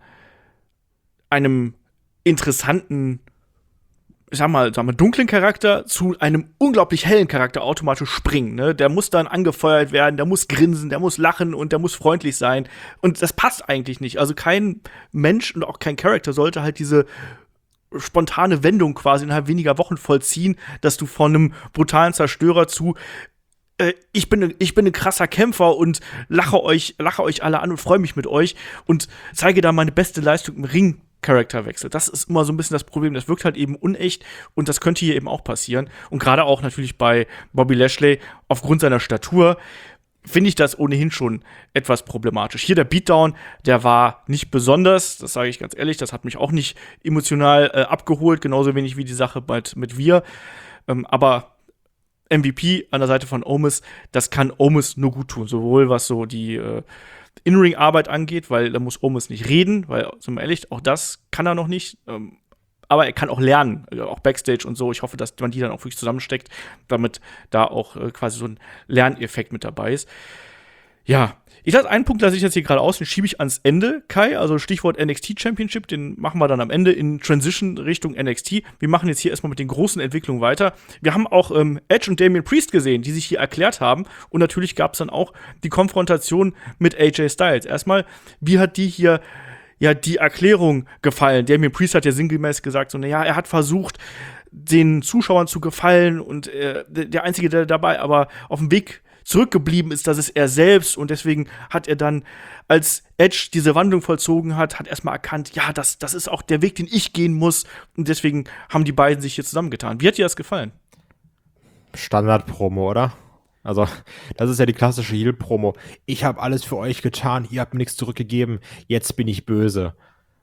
einem interessanten, ich sag mal, sag mal, dunklen Charakter zu einem unglaublich hellen Charakter automatisch springen. Ne? Der muss dann angefeuert werden, der muss grinsen, der muss lachen und der muss freundlich sein. Und das passt eigentlich nicht. Also kein Mensch und auch kein Charakter sollte halt diese spontane Wendung quasi innerhalb weniger Wochen vollziehen, dass du von einem brutalen Zerstörer zu äh, ich bin ich bin ein krasser Kämpfer und lache euch lache euch alle an und freue mich mit euch und zeige da meine beste Leistung im Ring. Charakterwechsel. Das ist immer so ein bisschen das Problem. Das wirkt halt eben unecht und das könnte hier eben auch passieren. Und gerade auch natürlich bei Bobby Lashley aufgrund seiner Statur finde ich das ohnehin schon etwas problematisch. Hier der Beatdown, der war nicht besonders, das sage ich ganz ehrlich, das hat mich auch nicht emotional äh, abgeholt, genauso wenig wie die Sache mit, mit Wir. Ähm, aber M V P an der Seite von Omos, das kann Omos nur gut tun, sowohl was so die äh, In-Ring-Arbeit angeht, weil da muss Omos nicht reden, weil, sind wir ehrlich, auch das kann er noch nicht. Ähm, aber er kann auch lernen, also auch Backstage und so. Ich hoffe, dass man die dann auch wirklich zusammensteckt, damit da auch äh, quasi so ein Lerneffekt mit dabei ist. Ja, ich lasse einen Punkt, lasse ich jetzt hier gerade aus, den schiebe ich ans Ende, Kai, also Stichwort N X T Championship, den machen wir dann am Ende in Transition Richtung N X T. Wir machen jetzt hier erstmal mit den großen Entwicklungen weiter. Wir haben auch ähm, Edge und Damian Priest gesehen, die sich hier erklärt haben und natürlich gab es dann auch die Konfrontation mit A J Styles. Erstmal, wie hat die hier ja die Erklärung gefallen? Damian Priest hat ja sinngemäß gesagt, so, naja, er hat versucht, den Zuschauern zu gefallen und äh, der Einzige, der dabei aber auf dem Weg zurückgeblieben ist, das ist er selbst und deswegen hat er dann, als Edge diese Wandlung vollzogen hat, hat erstmal erkannt, ja, das, das ist auch der Weg, den ich gehen muss und deswegen haben die beiden sich hier zusammengetan. Wie hat dir das gefallen? Standard-Promo, oder? Also, das ist ja die klassische Heel-Promo. Ich habe alles für euch getan, ihr habt mir nichts zurückgegeben, jetzt bin ich böse.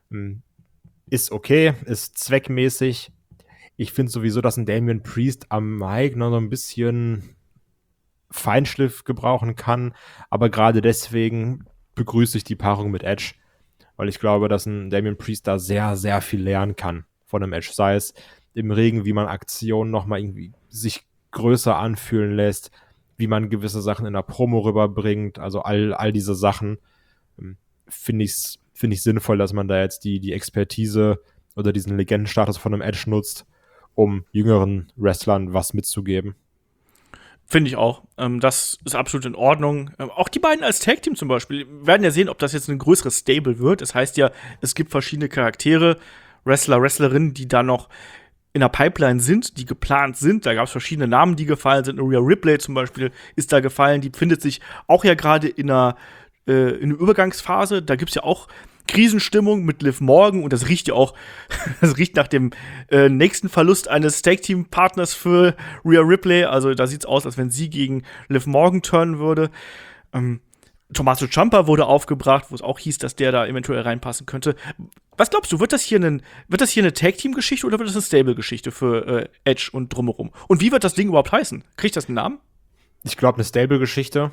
Ist okay, ist zweckmäßig. Ich finde sowieso, dass ein Damian Priest am Mic noch so ein bisschen Feinschliff gebrauchen kann, aber gerade deswegen begrüße ich die Paarung mit Edge, weil ich glaube, dass ein Damian Priest da sehr, sehr viel lernen kann von einem Edge, sei es im Ring, wie man Aktionen nochmal irgendwie sich größer anfühlen lässt, wie man gewisse Sachen in der Promo rüberbringt, also all, all diese Sachen, finde ich finde ich sinnvoll, dass man da jetzt die, die Expertise oder diesen Legendenstatus von einem Edge nutzt, um jüngeren Wrestlern was mitzugeben. Finde ich auch. Ähm, das ist absolut in Ordnung. Ähm, auch die beiden als Tag-Team zum Beispiel. Wir werden ja sehen, ob das jetzt ein größeres Stable wird. Das heißt ja, es gibt verschiedene Charaktere, Wrestler, Wrestlerinnen, die da noch in der Pipeline sind, die geplant sind. Da gab es verschiedene Namen, die gefallen sind. Rhea Ripley zum Beispiel ist da gefallen. Die befindet sich auch ja gerade in einer, äh, in einer Übergangsphase. Da gibt es ja auch Krisenstimmung mit Liv Morgan und das riecht ja auch, das riecht nach dem äh, nächsten Verlust eines Tag-Team-Partners für Rhea Ripley. Also da sieht's aus, als wenn sie gegen Liv Morgan turnen würde. Ähm, Tommaso Ciampa wurde aufgebracht, wo es auch hieß, dass der da eventuell reinpassen könnte. Was glaubst du, wird das hier, ein, wird das hier eine Tag-Team-Geschichte oder wird das eine Stable-Geschichte für äh, Edge und drumherum? Und wie wird das Ding überhaupt heißen? Kriegt das einen Namen? Ich glaube, eine Stable-Geschichte.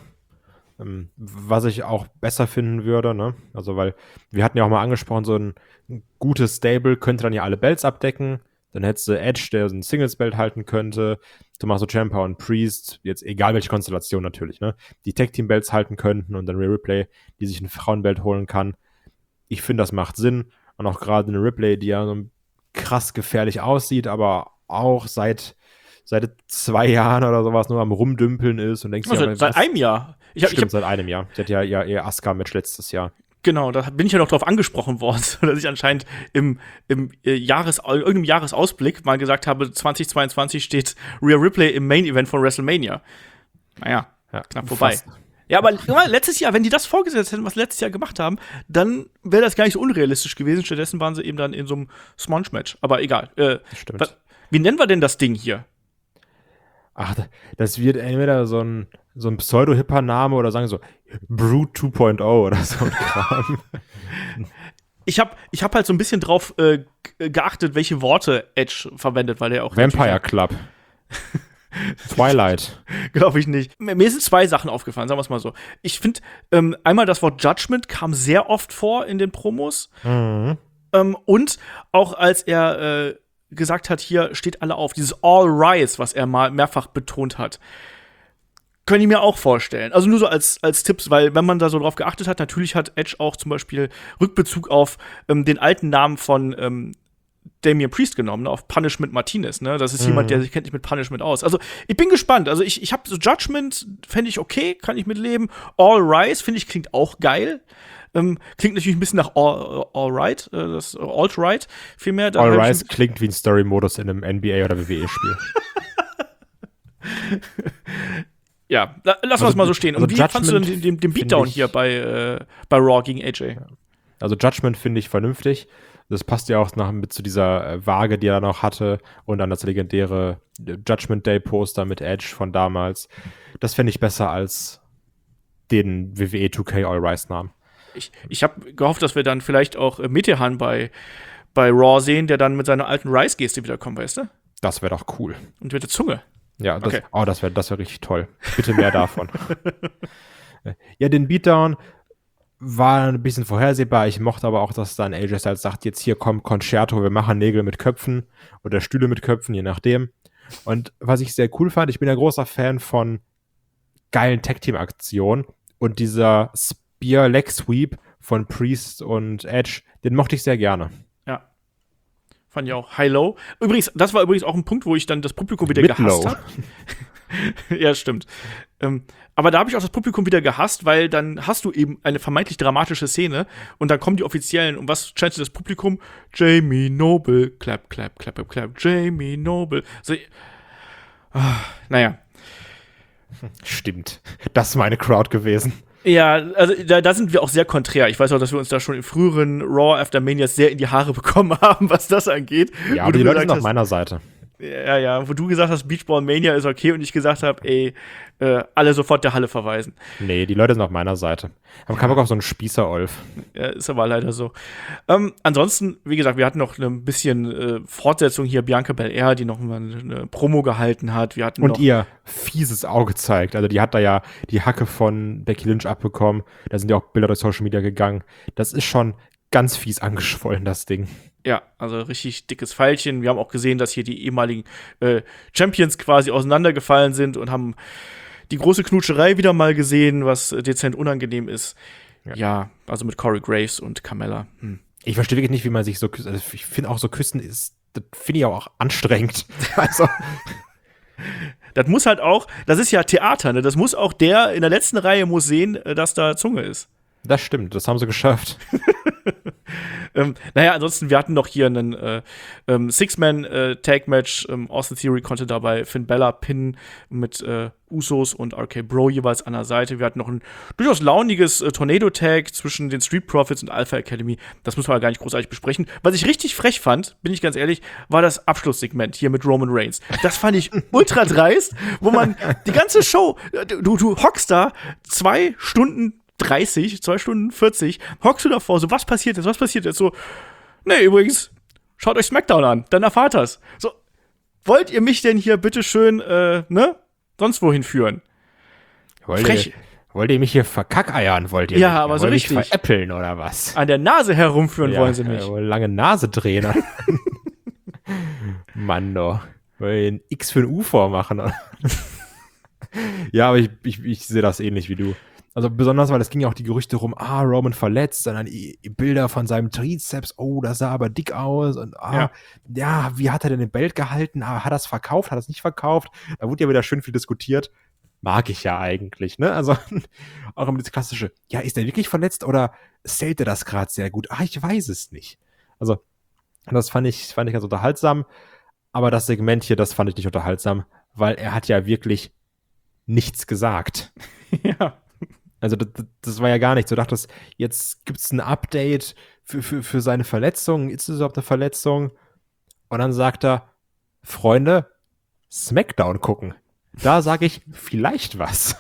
Was ich auch besser finden würde, ne? Also, weil wir hatten ja auch mal angesprochen, so ein gutes Stable könnte dann ja alle Belts abdecken. Dann hättest du Edge, der so ein Singles-Belt halten könnte, Tommaso Ciampa und Priest, jetzt egal welche Konstellation natürlich, ne? Die Tag-Team-Belts halten könnten und dann Rhea Ripley, die sich ein Frauenbelt holen kann. Ich finde, das macht Sinn. Und auch gerade eine Ripley, die ja so krass gefährlich aussieht, aber auch seit seit zwei Jahren oder sowas nur am Rumdümpeln ist und denkst also, ja, seit einem Jahr. Ich hab, Stimmt, ich hab, seit einem Jahr. Sie hat ja ihr, ihr Asuka-Match letztes Jahr. Genau, da bin ich ja noch drauf angesprochen worden, dass ich anscheinend im, im äh, Jahres, irgendeinem Jahresausblick mal gesagt habe, zwanzig zweiundzwanzig steht Rhea Ripley im Main-Event von WrestleMania. Naja, ja, knapp vorbei. Fast. Ja, aber letztes Jahr, wenn die das vorgesetzt hätten, was sie letztes Jahr gemacht haben, dann wäre das gar nicht so unrealistisch gewesen. Stattdessen waren sie eben dann in so einem Smonge-Match. Aber egal. Äh, Stimmt. Was, wie nennen wir denn das Ding hier? Ach, das wird entweder so ein, so ein Pseudo-Hipper-Name oder sagen so Brute zwei Punkt null oder so ein Kram. Ich habe ich hab halt so ein bisschen drauf äh, geachtet, welche Worte Edge verwendet, weil er auch Vampire Club. Twilight. Glaube ich nicht. Mir sind zwei Sachen aufgefallen, sagen wir es mal so. Ich finde, ähm, einmal das Wort Judgment kam sehr oft vor in den Promos. Mhm. Ähm, und auch als er äh, gesagt hat, hier steht alle auf, dieses All Rise, was er mal mehrfach betont hat. Könnte ich mir auch vorstellen. Also nur so als, als Tipps, weil wenn man da so drauf geachtet hat, natürlich hat Edge auch zum Beispiel Rückbezug auf ähm, den alten Namen von ähm, Damian Priest genommen, ne, auf Punishment Martinez, ne? Das ist mhm. jemand, der sich kennt nicht mit Punishment aus. Also ich bin gespannt. Also ich, ich habe so Judgment, fände ich okay, kann ich mitleben. All Rise, finde ich, klingt auch geil. Ähm, klingt natürlich ein bisschen nach All, all Right, äh, das Alt-Right vielmehr. All Rise klingt wie ein Story-Modus in einem N B A- oder W W E-Spiel. Ja, da, lass also, es mal so stehen. Also Und wie Judgment fandst du denn den, den Beatdown hier bei, äh, bei Raw gegen A J? Also Judgment finde ich vernünftig. Das passt ja auch noch mit zu dieser äh, Waage, die er noch hatte und dann das legendäre Judgment Day Poster mit Edge von damals. Das fände ich besser als den W W E zwei K All Rise Namen. Ich, ich habe gehofft, dass wir dann vielleicht auch äh, Metehan bei, bei Raw sehen, der dann mit seiner alten Rise-Geste wiederkommt, weißt du? Das wäre doch cool. Und mit der Zunge. Ja, das, okay. oh, das wäre das wär richtig toll. Bitte mehr davon. Ja, den Beatdown war ein bisschen vorhersehbar. Ich mochte aber auch, dass dann A J Styles sagt, jetzt hier kommt Concerto, wir machen Nägel mit Köpfen oder Stühle mit Köpfen, je nachdem. Und was ich sehr cool fand, ich bin ja großer Fan von geilen Tag-Team-Aktionen und dieser Spear-Leg-Sweep von Priest und Edge, den mochte ich sehr gerne. Ja. Fand ich auch high-low. Übrigens, das war übrigens auch ein Punkt, wo ich dann das Publikum wieder Mit gehasst low. habe. Ja, stimmt. Ähm, aber da habe ich auch das Publikum wieder gehasst, weil dann hast du eben eine vermeintlich dramatische Szene und dann kommen die Offiziellen und was scheint das Publikum? Jamie Noble, clap, clap, clap, clap, clap, Jamie Noble. So, ah, naja. Stimmt. Das ist meine Crowd gewesen. Ja, also da, da sind wir auch sehr konträr. Ich weiß auch, dass wir uns da schon in früheren Raw After Manias sehr in die Haare bekommen haben, was das angeht. Ja, aber die Leute sind auf meiner Seite. Ja, ja, wo du gesagt hast, Beachball Mania ist okay und ich gesagt habe, ey, äh, alle sofort der Halle verweisen. Nee, die Leute sind auf meiner Seite. Haben keinen Bock auf so einen Spießer-Olf. Ja, ist aber leider so. Ähm, ansonsten, wie gesagt, wir hatten noch ein bisschen äh, Fortsetzung hier, Bianca Belair, die noch mal eine Promo gehalten hat. Wir hatten Und noch ihr fieses Auge zeigt. Also die hat da ja die Hacke von Becky Lynch abbekommen. Da sind ja auch Bilder durch Social Media gegangen. Das ist schon ganz fies angeschwollen, das Ding. Ja, also richtig dickes Pfeilchen. Wir haben auch gesehen, dass hier die ehemaligen äh, Champions quasi auseinandergefallen sind und haben die große Knutscherei wieder mal gesehen, was äh, dezent unangenehm ist. Ja, ja, also mit Corey Graves und Carmella. Hm. Ich verstehe wirklich nicht, wie man sich so küsst. Also ich finde auch so küssen ist, das finde ich auch anstrengend. Also das muss halt auch, das ist ja Theater, ne? Das muss auch der in der letzten Reihe muss sehen, äh, dass da Zunge ist. Das stimmt, das haben sie geschafft. ähm, naja, ansonsten, wir hatten noch hier einen äh, ähm, Six-Man-Tag-Match. Äh, ähm, Austin Theory konnte dabei Finn Bella pinnen mit äh, Usos und R K Bro jeweils an der Seite. Wir hatten noch ein durchaus launiges äh, Tornado-Tag zwischen den Street Profits und Alpha Academy. Das müssen wir gar nicht großartig besprechen. Was ich richtig frech fand, bin ich ganz ehrlich, war das Abschlusssegment hier mit Roman Reigns. Das fand ich ultra dreist, wo man die ganze Show, du, du hockst da zwei Stunden dreißig, zwei Stunden vierzig, hockst du davor, so, was passiert jetzt, was passiert jetzt? So, nee, übrigens, schaut euch SmackDown an, dann erfahrt das. So, wollt ihr mich denn hier bitteschön, äh, ne, sonst wohin führen? Wollt ihr, wollt ihr mich hier verkackeiern, wollt ihr Ja, mich? aber so wollt richtig. Mich veräppeln oder was? An der Nase herumführen Ja, wollen sie mich. Äh, lange Nase drehen. Mann, doch. Wollt ihr ein X für ein U vormachen? Oder? Ja, aber ich, ich, ich sehe das ähnlich wie du. Also besonders, weil es ging ja auch die Gerüchte rum, ah, Roman verletzt, dann die Bilder von seinem Trizeps, oh, das sah aber dick aus und ah, ja. ja, wie hat er denn den Belt gehalten? Ah, hat er es verkauft, hat er es nicht verkauft? Da wurde ja wieder schön viel diskutiert. Mag ich ja eigentlich, ne? Also auch immer das klassische, ja, ist er wirklich verletzt oder zählt er das gerade sehr gut? Ah, ich weiß es nicht. Also das fand ich, fand ich ganz unterhaltsam, aber das Segment hier, das fand ich nicht unterhaltsam, weil er hat ja wirklich nichts gesagt. Ja. Also das, das war ja gar nichts. Du dachtest, jetzt gibt es ein Update für, für, für seine Verletzung. Ist es überhaupt eine Verletzung? Und dann sagt er, Freunde, SmackDown gucken. Da sage ich vielleicht was.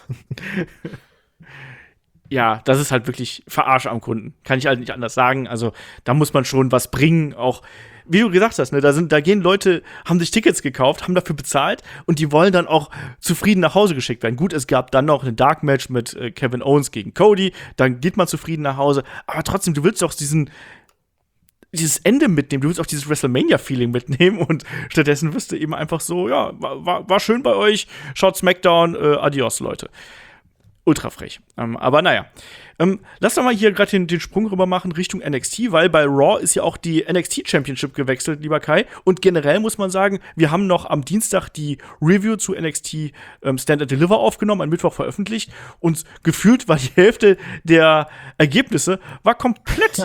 Ja, das ist halt wirklich Verarsche am Kunden. Kann ich halt nicht anders sagen. Also da muss man schon was bringen. Auch, wie du gesagt hast, ne, da sind, da gehen Leute, haben sich Tickets gekauft, haben dafür bezahlt und die wollen dann auch zufrieden nach Hause geschickt werden. Gut, es gab dann noch ein Dark Match mit äh, Kevin Owens gegen Cody. Dann geht man zufrieden nach Hause. Aber trotzdem, du willst doch diesen dieses Ende mitnehmen, du willst auch dieses WrestleMania-Feeling mitnehmen und stattdessen wirst du eben einfach so, ja, war, war, war schön bei euch, schaut SmackDown, äh, adios, Leute. Ultra frech. Ähm, aber naja. Ähm, lass doch mal hier gerade den, den Sprung rüber machen Richtung N X T, weil bei Raw ist ja auch die N X T Championship gewechselt, lieber Kai. Und generell muss man sagen, wir haben noch am Dienstag die Review zu N X T ähm, Stand and Deliver aufgenommen, am Mittwoch veröffentlicht. Und gefühlt war die Hälfte der Ergebnisse war komplett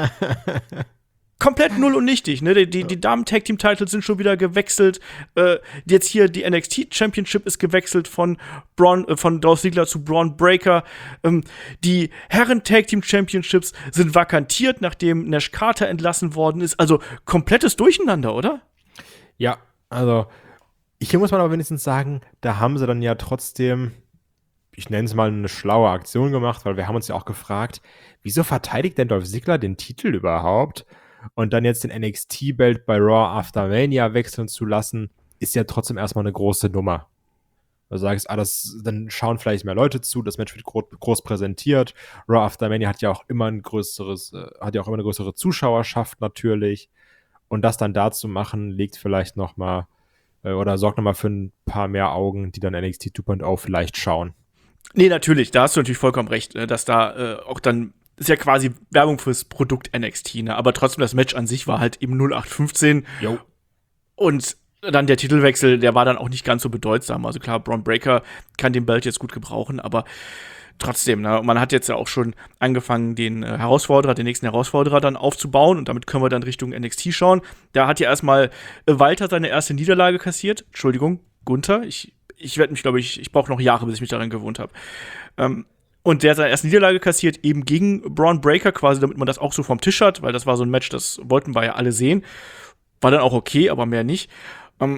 komplett null und nichtig, ne? Die, die, die Damen-Tag-Team-Titles sind schon wieder gewechselt. Äh, jetzt hier die N X T-Championship ist gewechselt von Braun, äh, von Dolph Ziggler zu Braun Breaker. Ähm, die Herren-Tag-Team-Championships sind vakantiert, nachdem Nash Carter entlassen worden ist. Also komplettes Durcheinander, oder? Ja, also hier muss man aber wenigstens sagen, da haben sie dann ja trotzdem, ich nenne es mal, eine schlaue Aktion gemacht, weil wir haben uns ja auch gefragt, wieso verteidigt denn Dolph Ziggler den Titel überhaupt? Und dann jetzt den N X T-Belt bei Raw After Mania wechseln zu lassen, ist ja trotzdem erstmal eine große Nummer. Du sagst, ah, das, dann schauen vielleicht mehr Leute zu, das Match wird groß, groß präsentiert. Raw After Mania hat ja auch immer ein größeres, äh, hat ja auch immer eine größere Zuschauerschaft natürlich. Und das dann da zu machen, legt vielleicht nochmal äh, oder sorgt nochmal für ein paar mehr Augen, die dann N X T zwei Punkt null vielleicht schauen. Nee, natürlich, da hast du natürlich vollkommen recht, dass da äh, auch dann ist ja quasi Werbung fürs Produkt N X T, ne? Aber trotzdem, das Match an sich war halt eben null acht fünfzehn. Jo. Und dann der Titelwechsel, der war dann auch nicht ganz so bedeutsam. Also klar, Braun Breaker kann den Belt jetzt gut gebrauchen, aber trotzdem, ne? Man hat jetzt ja auch schon angefangen, den äh, Herausforderer, den nächsten Herausforderer dann aufzubauen und damit können wir dann Richtung N X T schauen. Da hat ja erstmal äh, Walter seine erste Niederlage kassiert. Entschuldigung, Gunther. Ich, ich werde mich, glaube ich, ich brauche noch Jahre, bis ich mich daran gewohnt habe. Ähm, Und der hat seine erste Niederlage kassiert, eben gegen Braun Breaker, quasi, damit man das auch so vom Tisch hat, weil das war so ein Match, das wollten wir ja alle sehen. War dann auch okay, aber mehr nicht. Ähm,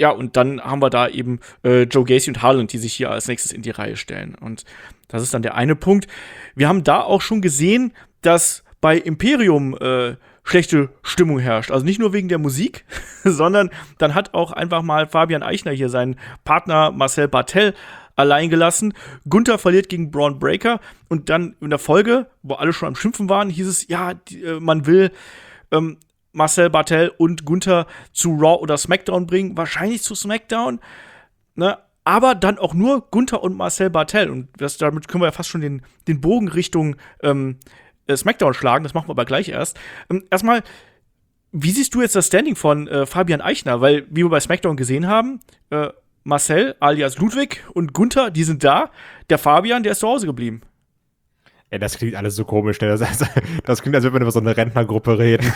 ja, und dann haben wir da eben äh, Joe Gacy und Harland, die sich hier als nächstes in die Reihe stellen. Und das ist dann der eine Punkt. Wir haben da auch schon gesehen, dass bei Imperium äh, schlechte Stimmung herrscht. Also nicht nur wegen der Musik, sondern dann hat auch einfach mal Fabian Aichner hier seinen Partner Marcel Barthel allein gelassen. Gunther verliert gegen Braun Breaker und dann in der Folge, wo alle schon am Schimpfen waren, hieß es, ja, die, äh, man will ähm, Marcel Barthel und Gunther zu Raw oder SmackDown bringen, wahrscheinlich zu SmackDown, ne? Aber dann auch nur Gunther und Marcel Barthel. Und das, damit können wir ja fast schon den, den Bogen Richtung ähm, SmackDown schlagen, das machen wir aber gleich erst. Ähm, erstmal, wie siehst du jetzt das Standing von äh, Fabian Aichner? Weil, wie wir bei SmackDown gesehen haben, äh, Marcel alias Ludwig und Gunther, die sind da. Der Fabian, der ist zu Hause geblieben. Ja, das klingt alles so komisch. Ne? Das, das klingt, als würde man über so eine Rentnergruppe reden.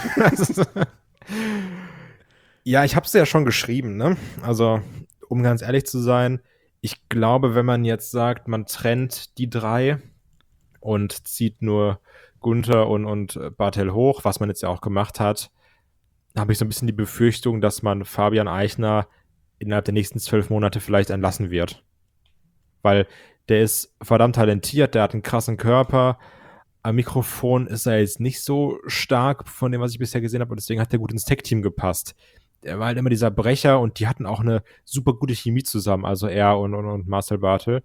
Ja, ich habe es ja schon geschrieben. Ne? Also, um ganz ehrlich zu sein, ich glaube, wenn man jetzt sagt, man trennt die drei und zieht nur Gunther und, und Barthel hoch, was man jetzt ja auch gemacht hat, habe ich so ein bisschen die Befürchtung, dass man Fabian Aichner innerhalb der nächsten zwölf Monate vielleicht entlassen wird. Weil der ist verdammt talentiert, der hat einen krassen Körper. Am Mikrofon ist er jetzt nicht so stark von dem, was ich bisher gesehen habe, und deswegen hat er gut ins Tech-Team gepasst. Der war halt immer dieser Brecher und die hatten auch eine super gute Chemie zusammen, also er und, und, und Marcel Barthel.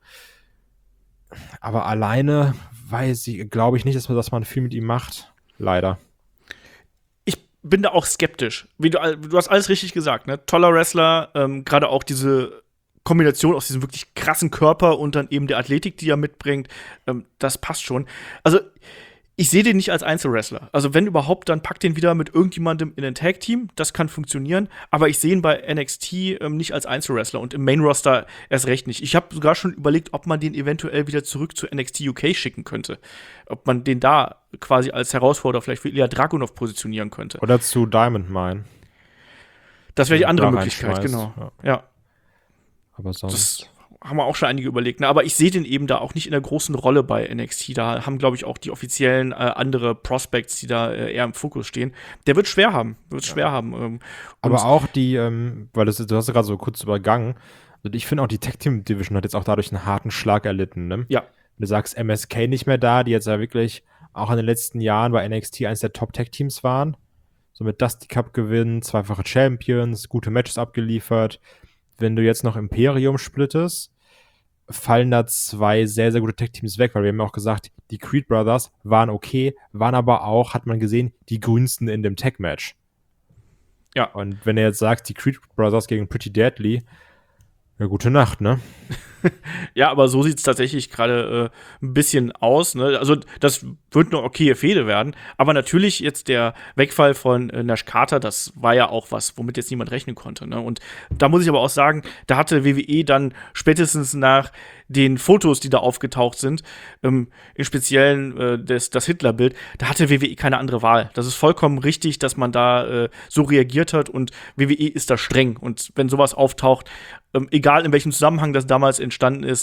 Aber alleine weiß ich, glaube ich nicht, dass man, dass man viel mit ihm macht. Leider. Ich bin da auch skeptisch. Wie du, du hast alles richtig gesagt, ne? Toller Wrestler, ähm, gerade auch diese Kombination aus diesem wirklich krassen Körper und dann eben der Athletik, die er mitbringt, ähm, das passt schon. Also, ich sehe den nicht als Einzelwrestler. Also, wenn überhaupt, dann pack den wieder mit irgendjemandem in ein Tag-Team. Das kann funktionieren. Aber ich sehe ihn bei N X T ähm, nicht als Einzelwrestler und im Main-Roster erst recht nicht. Ich habe sogar schon überlegt, ob man den eventuell wieder zurück zu N X T U K schicken könnte. Ob man den da quasi als Herausforderer vielleicht für Ilya Dragunov positionieren könnte. Oder zu Diamond Mine. Das wäre die andere Da Möglichkeit, genau. Ja. ja. Aber sonst. Das haben wir auch schon einige überlegt. Ne? Aber ich sehe den eben da auch nicht in der großen Rolle bei N X T. Da haben, glaube ich, auch die offiziellen äh, andere Prospects, die da äh, eher im Fokus stehen. Der wird schwer haben. Wird ja. schwer haben. Ähm, Aber auch die, ähm, weil das, du hast ja gerade so kurz übergangen. Und ich finde auch, die Tag-Team-Division hat jetzt auch dadurch einen harten Schlag erlitten. Ne? Ja. Du sagst M S K nicht mehr da, die jetzt ja wirklich auch in den letzten Jahren bei N X T eines der Top-Tag-Teams waren. So mit Dusty Cup gewinnen, zweifache Champions, gute Matches abgeliefert. Wenn du jetzt noch Imperium splittest, fallen da zwei sehr, sehr gute Tech-Teams weg, weil wir haben ja auch gesagt, die Creed Brothers waren okay, waren aber auch, hat man gesehen, die grünsten in dem Tech-Match. Ja. Und wenn du jetzt sagst, die Creed Brothers gegen Pretty Deadly, ja, gute Nacht, ne? Ja, aber so sieht es tatsächlich gerade äh, ein bisschen aus. Ne? Also das wird eine okaye Fehde werden. Aber natürlich jetzt der Wegfall von äh, Nash Carter, das war ja auch was, womit jetzt niemand rechnen konnte. Ne? Und da muss ich aber auch sagen, da hatte W W E dann spätestens nach den Fotos, die da aufgetaucht sind, ähm, im Speziellen äh, das, das Hitler-Bild, da hatte W W E keine andere Wahl. Das ist vollkommen richtig, dass man da äh, so reagiert hat und W W E ist da streng. Und wenn sowas auftaucht, ähm, egal in welchem Zusammenhang das damals entstanden ist,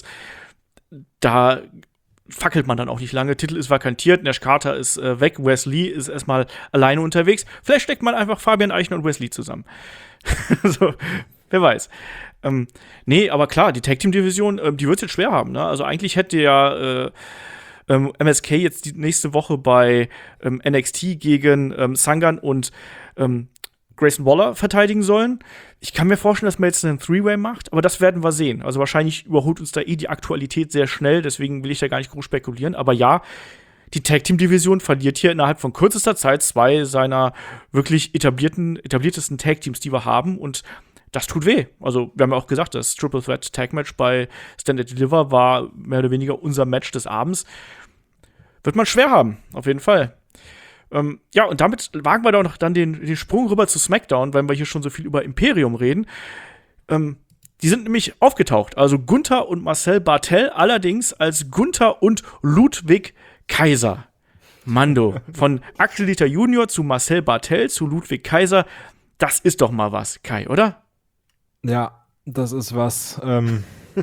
da fackelt man dann auch nicht lange. Titel ist vakantiert, Nash Carter ist äh, weg, Wes Lee ist erstmal alleine unterwegs. Vielleicht steckt man einfach Fabian Aichner und Wes Lee zusammen. So, wer weiß. Ähm, nee, aber klar, die Tag-Team-Division, ähm, die wird es jetzt schwer haben. Ne? Also eigentlich hätte ja äh, ähm, M S K jetzt die nächste Woche bei ähm, N X T gegen ähm, Sangan und ähm, Grayson Waller verteidigen sollen. Ich kann mir vorstellen, dass man jetzt einen Three-Way macht, aber das werden wir sehen. Also wahrscheinlich überholt uns da eh die Aktualität sehr schnell, deswegen will ich da gar nicht groß spekulieren. Aber ja, die Tag-Team-Division verliert hier innerhalb von kürzester Zeit zwei seiner wirklich etablierten, etabliertesten Tag-Teams, die wir haben, und das tut weh. Also, wir haben ja auch gesagt, das Triple Threat Tag Match bei Stand and Deliver war mehr oder weniger unser Match des Abends. Wird man schwer haben, auf jeden Fall. Ähm, ja, und damit wagen wir doch noch dann den, den Sprung rüber zu SmackDown, weil wir hier schon so viel über Imperium reden. Ähm, die sind nämlich aufgetaucht. Also Gunther und Marcel Barthel, allerdings als Gunther und Ludwig Kaiser. Mando. Von Axel Dieter Junior zu Marcel Barthel zu Ludwig Kaiser. Das ist doch mal was, Kai, oder? Ja, das ist was. Ähm,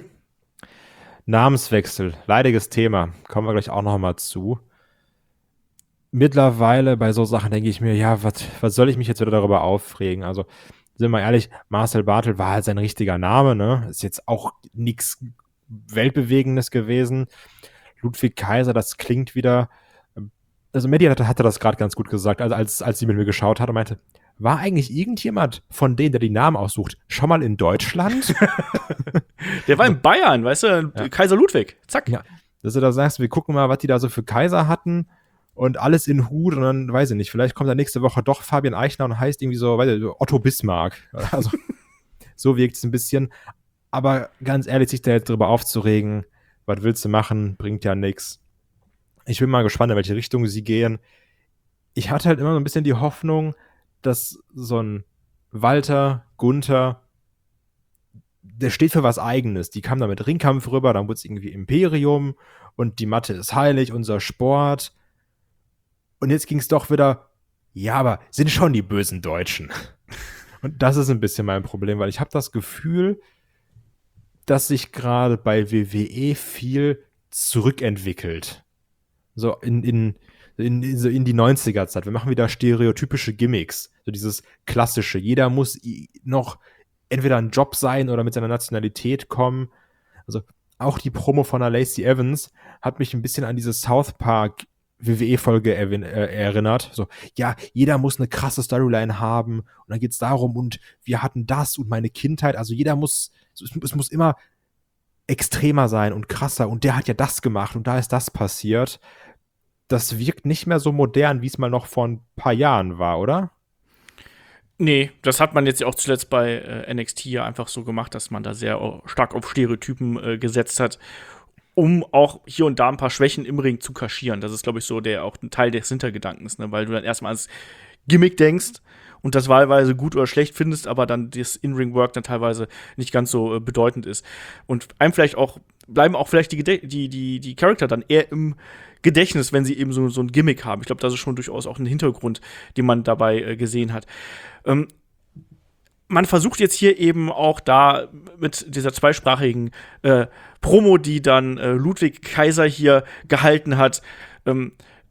Namenswechsel, leidiges Thema. Kommen wir gleich auch noch mal zu. Mittlerweile bei so Sachen denke ich mir, ja, was soll ich mich jetzt wieder darüber aufregen? Also, sind wir mal ehrlich, Marcel Bartel war halt sein richtiger Name, ne? Ist jetzt auch nichts Weltbewegendes gewesen. Ludwig Kaiser, das klingt wieder, also Maddie hatte, hatte das gerade ganz gut gesagt, also als, als sie mit mir geschaut hat und meinte, war eigentlich irgendjemand von denen, der die Namen aussucht, schon mal in Deutschland? Der war in Bayern, weißt du, Ja. Kaiser Ludwig, zack. Ja, dass du da sagst, wir gucken mal, was die da so für Kaiser hatten und alles in Hut und dann, weiß ich nicht, vielleicht kommt da nächste Woche doch Fabian Eichner und heißt irgendwie so, weiß ich, so Otto Bismarck. Also, so wirkt es ein bisschen. Aber ganz ehrlich, sich da jetzt drüber aufzuregen, was willst du machen, bringt ja nichts. Ich bin mal gespannt, in welche Richtung sie gehen. Ich hatte halt immer so ein bisschen die Hoffnung, dass so ein Walter, Gunther, der steht für was Eigenes. Die kamen da mit Ringkampf rüber, dann wurde es irgendwie Imperium und die Matte ist heilig, unser Sport. Und jetzt ging es doch wieder, ja, aber sind schon die bösen Deutschen. Und das ist ein bisschen mein Problem, weil ich habe das Gefühl, dass sich gerade bei W W E viel zurückentwickelt. So in, in, in, in, so in die neunziger-Zeit. Wir machen wieder stereotypische Gimmicks. So dieses klassische. Jeder muss i- noch entweder ein Job sein oder mit seiner Nationalität kommen. Also auch die Promo von der Lacey Evans hat mich ein bisschen an diese South Park W W E-Folge erwin- äh, erinnert. So, ja, jeder muss eine krasse Storyline haben und dann geht es darum und wir hatten das und meine Kindheit. Also jeder muss, es, es muss immer extremer sein und krasser und der hat ja das gemacht und da ist das passiert. Das wirkt nicht mehr so modern, wie es mal noch vor ein paar Jahren war, oder? Nee, das hat man jetzt auch zuletzt bei äh, N X T ja einfach so gemacht, dass man da sehr äh, stark auf Stereotypen äh, gesetzt hat, um auch hier und da ein paar Schwächen im Ring zu kaschieren. Das ist, glaube ich, so der auch ein Teil des Hintergedankens, ne? Weil du dann erstmal ans Gimmick denkst und das wahlweise gut oder schlecht findest, aber dann das In-Ring-Work dann teilweise nicht ganz so äh, bedeutend ist. Und einem vielleicht auch, bleiben auch vielleicht die, Gede- die, die, die Charakter dann eher im Gedächtnis, wenn sie eben so, so ein Gimmick haben. Ich glaube, das ist schon durchaus auch ein Hintergrund, den man dabei äh, gesehen hat. Ähm, man versucht jetzt hier eben auch da mit dieser zweisprachigen äh, Promo, die dann äh, Ludwig Kaiser hier gehalten hat, ähm,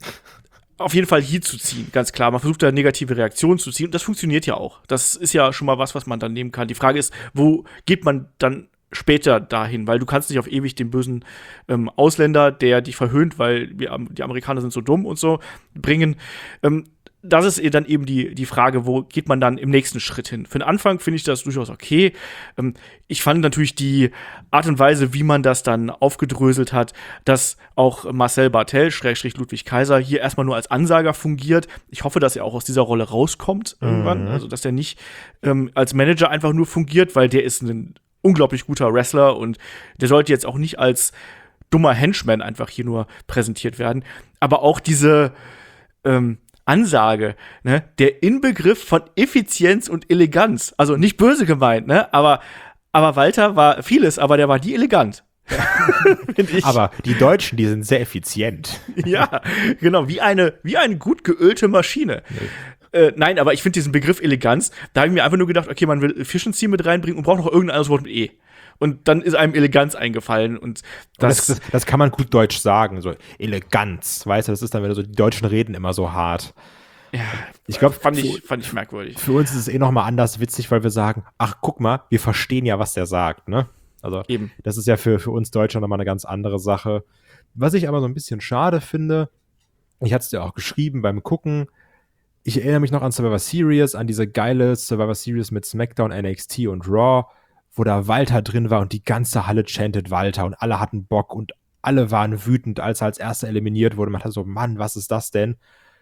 auf jeden Fall hier zu ziehen, ganz klar. Man versucht da negative Reaktionen zu ziehen und das funktioniert ja auch. Das ist ja schon mal was, was man dann nehmen kann. Die Frage ist, wo geht man dann später dahin? Weil du kannst nicht auf ewig den bösen ähm, Ausländer, der dich verhöhnt, weil wir, die Amerikaner sind so dumm und so, bringen. Ähm, das ist dann eben die, die Frage, wo geht man dann im nächsten Schritt hin? Für den Anfang finde ich das durchaus okay. Ähm, ich fand natürlich die Art und Weise, wie man das dann aufgedröselt hat, dass auch Marcel Bartel, Schrägstrich Ludwig Kaiser, hier erstmal nur als Ansager fungiert. Ich hoffe, dass er auch aus dieser Rolle rauskommt irgendwann. Mhm. Also, dass er nicht ähm, als Manager einfach nur fungiert, weil der ist ein unglaublich guter Wrestler und der sollte jetzt auch nicht als dummer Henchman einfach hier nur präsentiert werden. Aber auch diese ähm, Ansage, ne, der Inbegriff von Effizienz und Eleganz. Also nicht böse gemeint, ne, aber, aber Walter war vieles, aber der war die elegant. Find ich. Aber die Deutschen, die sind sehr effizient. Ja, genau, wie eine, wie eine gut geölte Maschine. Äh, nein, aber ich finde diesen Begriff Eleganz, da habe ich mir einfach nur gedacht, okay, man will Efficiency mit reinbringen und braucht noch irgendein anderes Wort mit E. Und dann ist einem Eleganz eingefallen. Und das, Und das, das, das kann man gut deutsch sagen, so Eleganz, weißt du, das ist dann wieder so, die Deutschen reden immer so hart. ja, Ich glaube, fand ich, fand ich merkwürdig. für uns ist es eh nochmal anders witzig, weil wir sagen, ach, guck mal, wir verstehen ja, was der sagt, ne? Also, Eben. das ist ja für, für uns Deutsche nochmal eine ganz andere Sache. Was ich aber so ein bisschen schade finde, ich hatte es dir auch geschrieben beim Gucken, ich erinnere mich noch an Survivor Series, an diese geile Survivor Series mit SmackDown, N X T und Raw, wo da Walter drin war und die ganze Halle chantet Walter und alle hatten Bock und alle waren wütend, als er als Erster eliminiert wurde. Man hat so, Mann, was ist das denn?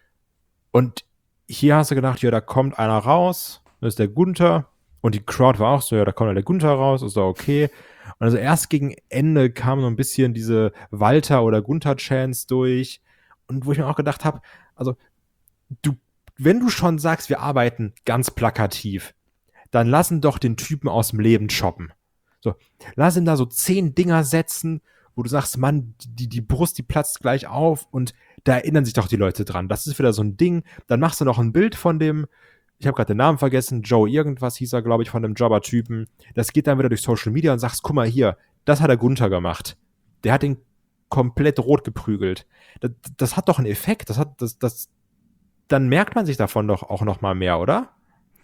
Und hier hast du gedacht, ja, da kommt einer raus, das ist der Gunther. Und die Crowd war auch so, ja, da kommt der Gunther raus, ist doch okay. Und also erst gegen Ende kam so ein bisschen diese Walter- oder Gunther-Chants durch. Und wo ich mir auch gedacht habe, also, du, wenn du schon sagst, wir arbeiten ganz plakativ, dann lassen doch den Typen aus dem Leben choppen. So, lass ihn da so zehn Dinger setzen, wo du sagst, Mann, die, die Brust, die platzt gleich auf und da erinnern sich doch die Leute dran. Das ist wieder so ein Ding. Dann machst du noch ein Bild von dem, ich habe gerade den Namen vergessen, Joe irgendwas hieß er, glaube ich, von dem Jobber-Typen. Das geht dann wieder durch Social Media und sagst, guck mal hier, das hat der Gunther gemacht. Der hat den komplett rot geprügelt. Das, das hat doch einen Effekt. Das hat, das, das, dann merkt man sich davon doch auch noch mal mehr, oder?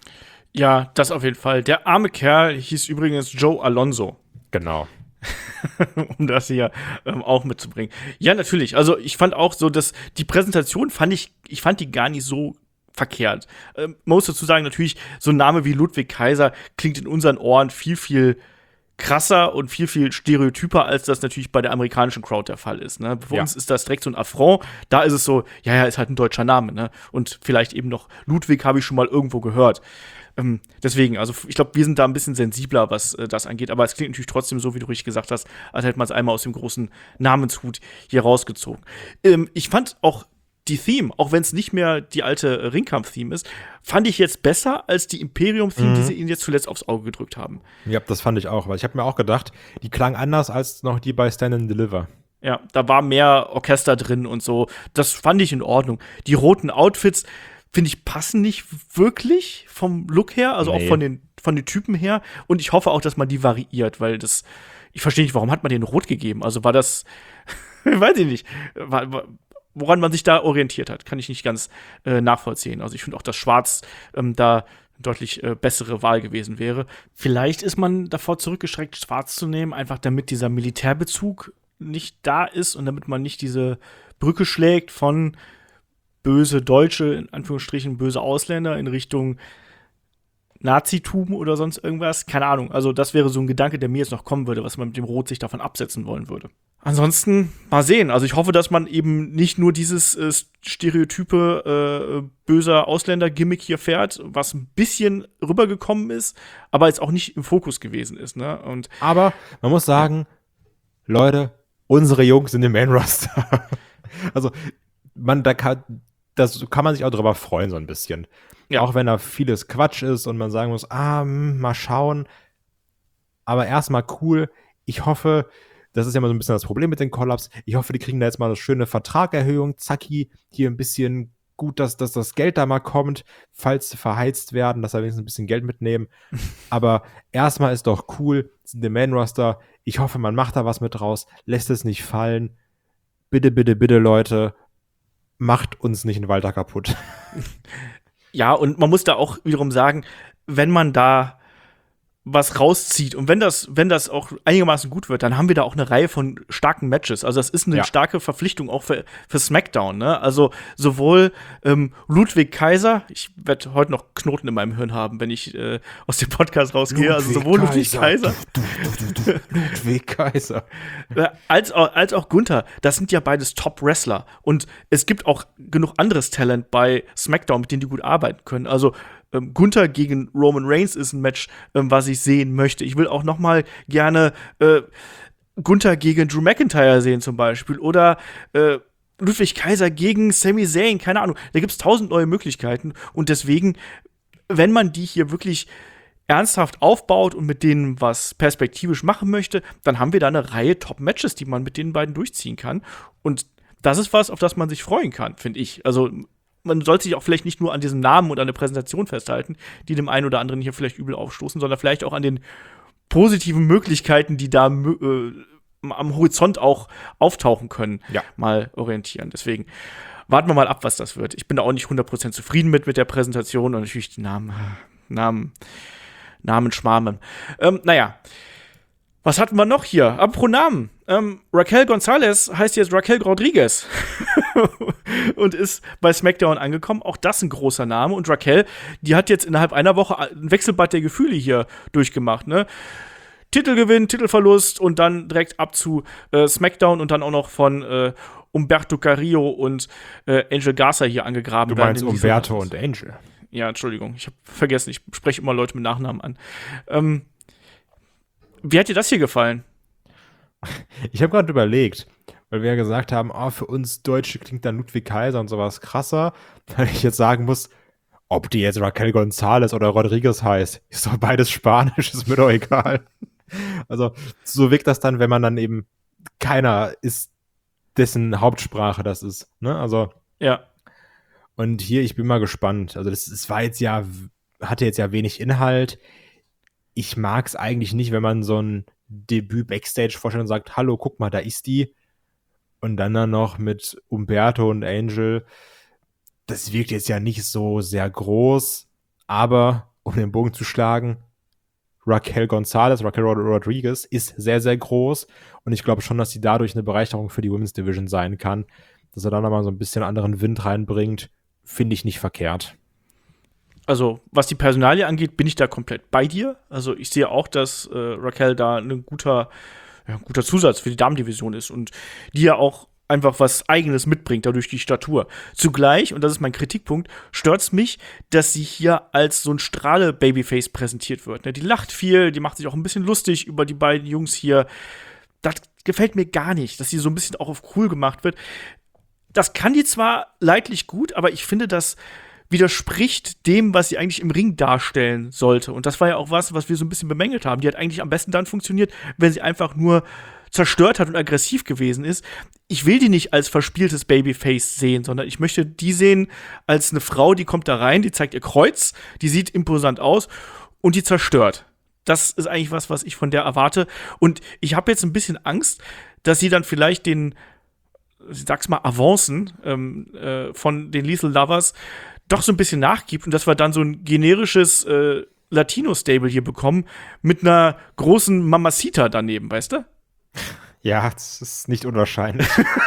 Ja, das auf jeden Fall. Der arme Kerl hieß übrigens Joe Alonso. Genau. Um das hier ähm, auch mitzubringen. Ja, natürlich. Also ich fand auch so, dass die Präsentation fand ich, ich fand die gar nicht so verkehrt. Ähm, man muss dazu sagen, natürlich, so ein Name wie Ludwig Kaiser klingt in unseren Ohren viel, viel krasser und viel, viel stereotyper, als das natürlich bei der amerikanischen Crowd der Fall ist. Ne? Für Ja. uns ist das direkt so ein Affront. Da ist es so, ja, ja, ist halt ein deutscher Name. Ne? Und vielleicht eben noch Ludwig habe ich schon mal irgendwo gehört. Ähm, deswegen, also ich glaube, wir sind da ein bisschen sensibler, was äh, das angeht. Aber es klingt natürlich trotzdem so, wie du richtig gesagt hast, als hätte man es einmal aus dem großen Namenshut hier rausgezogen. Ähm, ich fand auch die Theme, auch wenn es nicht mehr die alte äh, Ringkampf-Theme ist, fand ich jetzt besser als die Imperium-Theme, Mhm. die sie ihnen jetzt zuletzt aufs Auge gedrückt haben. Ja, das fand ich auch, weil ich habe mir auch gedacht, die klang anders als noch die bei Stand and Deliver. Ja, da war mehr Orchester drin und so. Das fand ich in Ordnung. Die roten Outfits, finde ich, passen nicht wirklich vom Look her, also Nee. auch von den, von den Typen her. Und ich hoffe auch, dass man die variiert, weil das, ich verstehe nicht, warum hat man den rot gegeben? Also war das, weiß ich nicht, war, war, woran man sich da orientiert hat, kann ich nicht ganz äh, nachvollziehen. Also ich finde auch, dass Schwarz ähm, da deutlich äh, bessere Wahl gewesen wäre. Vielleicht ist man davor zurückgeschreckt, Schwarz zu nehmen, einfach damit dieser Militärbezug nicht da ist und damit man nicht diese Brücke schlägt von böse Deutsche, in Anführungsstrichen böse Ausländer in Richtung Nazitum oder sonst irgendwas. Keine Ahnung. Also das wäre so ein Gedanke, der mir jetzt noch kommen würde, was man mit dem Rot sich davon absetzen wollen würde. Ansonsten mal sehen. Also ich hoffe, dass man eben nicht nur dieses äh, stereotype äh, böser Ausländer-Gimmick hier fährt, was ein bisschen rübergekommen ist, aber jetzt auch nicht im Fokus gewesen ist. Ne? Und Aber man muss sagen, Leute, unsere Jungs sind im Main-Roster. Also, man, da kann, das kann man sich auch drüber freuen, so ein bisschen. Ja. Auch wenn da vieles Quatsch ist und man sagen muss, ah, hm, mal schauen. Aber erstmal cool. Ich hoffe, das ist ja immer so ein bisschen das Problem mit den Collabs. Ich hoffe, die kriegen da jetzt mal eine schöne Vertragerhöhung. Zacki, hier ein bisschen gut, dass, dass das Geld da mal kommt, falls sie verheizt werden, dass sie wenigstens ein bisschen Geld mitnehmen. Aber erstmal ist doch cool, sind im Main-Roster. Ich hoffe, man macht da was mit draus, lässt es nicht fallen. Bitte, bitte, bitte, Leute, macht uns nicht einen Walter kaputt. ja, und man muss da auch wiederum sagen, wenn man da was rauszieht und wenn das, wenn das auch einigermaßen gut wird, dann haben wir da auch eine Reihe von starken Matches. Also das ist eine Ja. starke Verpflichtung auch für, für SmackDown. Ne? Also sowohl ähm, Ludwig Kaiser, ich werde heute noch Knoten in meinem Hirn haben, wenn ich äh, aus dem Podcast rausgehe. Also sowohl Ludwig Kaiser, Ludwig Kaiser. äh, als, auch, als auch Gunther. Das sind ja beides Top-Wrestler. Und es gibt auch genug anderes Talent bei SmackDown, mit denen die gut arbeiten können. Also Ähm, Gunther gegen Roman Reigns ist ein Match, ähm, was ich sehen möchte. Ich will auch noch mal gerne äh, Gunther gegen Drew McIntyre sehen zum Beispiel. Oder äh, Ludwig Kaiser gegen Sami Zayn. Keine Ahnung. Da gibt es tausend neue Möglichkeiten. Und deswegen, wenn man die hier wirklich ernsthaft aufbaut und mit denen was perspektivisch machen möchte, dann haben wir da eine Reihe Top-Matches, die man mit den beiden durchziehen kann. Und das ist was, auf das man sich freuen kann, finde ich. Also man sollte sich auch vielleicht nicht nur an diesem Namen und an der Präsentation festhalten, die dem einen oder anderen hier vielleicht übel aufstoßen, sondern vielleicht auch an den positiven Möglichkeiten, die da äh, am Horizont auch auftauchen können, Ja. mal orientieren. Deswegen warten wir mal ab, was das wird. Ich bin da auch nicht hundert Prozent zufrieden mit, mit der Präsentation und natürlich die Namen, Namen, Namen, Schmarmen. Ähm, naja, was hatten wir noch hier? Apropos Namen. Ähm, Raquel Gonzalez heißt jetzt Raquel Rodriguez und ist bei SmackDown angekommen. Auch das ein großer Name. Und Raquel, die hat jetzt innerhalb einer Woche ein Wechselbad der Gefühle hier durchgemacht. Ne? Titelgewinn, Titelverlust und dann direkt ab zu äh, SmackDown und dann auch noch von äh, Umberto Carrillo und äh, Angel Garza hier angegraben. Du meinst werden in diesem- Umberto und Angel. Ja, Entschuldigung, ich habe vergessen, ich spreche immer Leute mit Nachnamen an. Ähm, wie hat dir das hier gefallen? Ich habe gerade überlegt, weil wir ja gesagt haben, oh, für uns Deutsche klingt dann Ludwig Kaiser und sowas krasser, weil ich jetzt sagen muss, ob die jetzt Raquel Gonzalez oder Rodriguez heißt, ist doch beides Spanisch, ist mir doch egal. Also so wirkt das dann, wenn man dann eben keiner ist, dessen Hauptsprache das ist. Ne? Also Ja, und hier, ich bin mal gespannt. Also das, das war jetzt ja, hatte jetzt ja wenig Inhalt. Ich mag es eigentlich nicht, wenn man so ein Debüt Backstage vorstellt und sagt, hallo, guck mal, da ist die. Und dann dann noch mit Umberto und Angel. Das wirkt jetzt ja nicht so sehr groß, aber um den Bogen zu schlagen, Raquel Gonzalez, Raquel Rodriguez ist sehr, sehr groß und ich glaube schon, dass sie dadurch eine Bereicherung für die Women's Division sein kann. Dass er da nochmal so ein bisschen anderen Wind reinbringt, finde ich nicht verkehrt. Also, was die Personalie angeht, bin ich da komplett bei dir. Also, ich sehe auch, dass äh, Raquel da ein guter, ja, guter Zusatz für die Damendivision ist und die ja auch einfach was Eigenes mitbringt, dadurch die Statur. Zugleich, und das ist mein Kritikpunkt, stört es mich, dass sie hier als so ein Strahle-Babyface präsentiert wird. Ne? Die lacht viel, die macht sich auch ein bisschen lustig über die beiden Jungs hier. Das gefällt mir gar nicht, dass sie so ein bisschen auch auf cool gemacht wird. Das kann die zwar leidlich gut, aber ich finde, das widerspricht dem, was sie eigentlich im Ring darstellen sollte. Und das war ja auch was, was wir so ein bisschen bemängelt haben. Die hat eigentlich am besten dann funktioniert, wenn sie einfach nur zerstört hat und aggressiv gewesen ist. Ich will die nicht als verspieltes Babyface sehen, sondern ich möchte die sehen als eine Frau, die kommt da rein, die zeigt ihr Kreuz, die sieht imposant aus und die zerstört. Das ist eigentlich was, was ich von der erwarte. Und ich habe jetzt ein bisschen Angst, dass sie dann vielleicht den, ich sag's mal, Avancen ähm, äh, von den Lethal Lovers doch so ein bisschen nachgibt und dass wir dann so ein generisches äh, Latino-Stable hier bekommen mit einer großen Mamacita daneben, weißt du? Ja, das ist nicht unwahrscheinlich.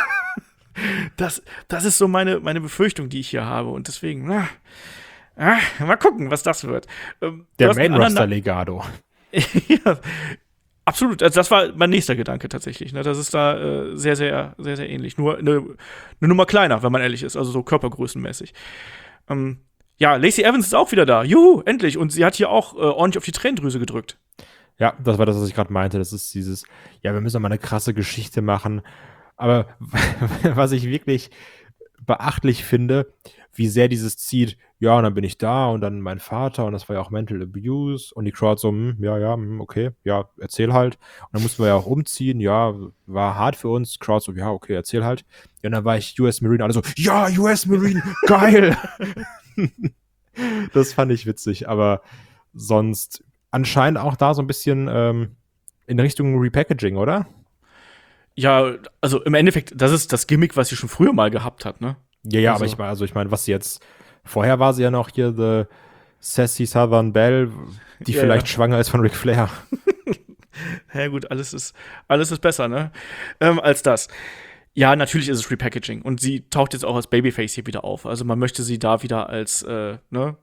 das, das ist so meine, meine Befürchtung, die ich hier habe. Und deswegen, na, ah, mal gucken, was das wird. Ähm, Der Main-Roster-Legado. Ja, absolut. Also das war mein nächster Gedanke tatsächlich. Ne? Das ist da äh, sehr, sehr, sehr, sehr ähnlich. Nur eine, eine Nummer kleiner, wenn man ehrlich ist. Also so körpergrößenmäßig. Ähm, ja, Lacey Evans ist auch wieder da. Juhu, endlich. Und sie hat hier auch äh, ordentlich auf die Tränendrüse gedrückt. Ja, das war das, was ich gerade meinte. Das ist dieses, ja, wir müssen mal eine krasse Geschichte machen. Aber was ich wirklich beachtlich finde, wie sehr dieses zieht, ja, und dann bin ich da und dann mein Vater und das war ja auch Mental Abuse und die Crowd so, hm, ja, ja, hm, okay, ja, erzähl halt. Und dann mussten wir ja auch umziehen, ja, war hart für uns. Crowd so, ja, okay, erzähl halt. Ja, und dann war ich U S Marine, alle so, ja, U S Marine, geil! Das fand ich witzig, aber sonst anscheinend auch da so ein bisschen ähm, in Richtung Repackaging, oder? Ja, also im Endeffekt, das ist das Gimmick, was sie schon früher mal gehabt hat, ne? Ja, ja, also. aber ich meine, also ich meine, was sie jetzt, vorher war sie ja noch hier the Sassy Southern Belle, die ja, vielleicht ja. schwanger ist von Ric Flair. Ja gut, alles ist, alles ist besser, ne? Ähm, als das. Ja, natürlich ist es Repackaging. Und sie taucht jetzt auch als Babyface hier wieder auf. Also man möchte sie da wieder als, äh, ne,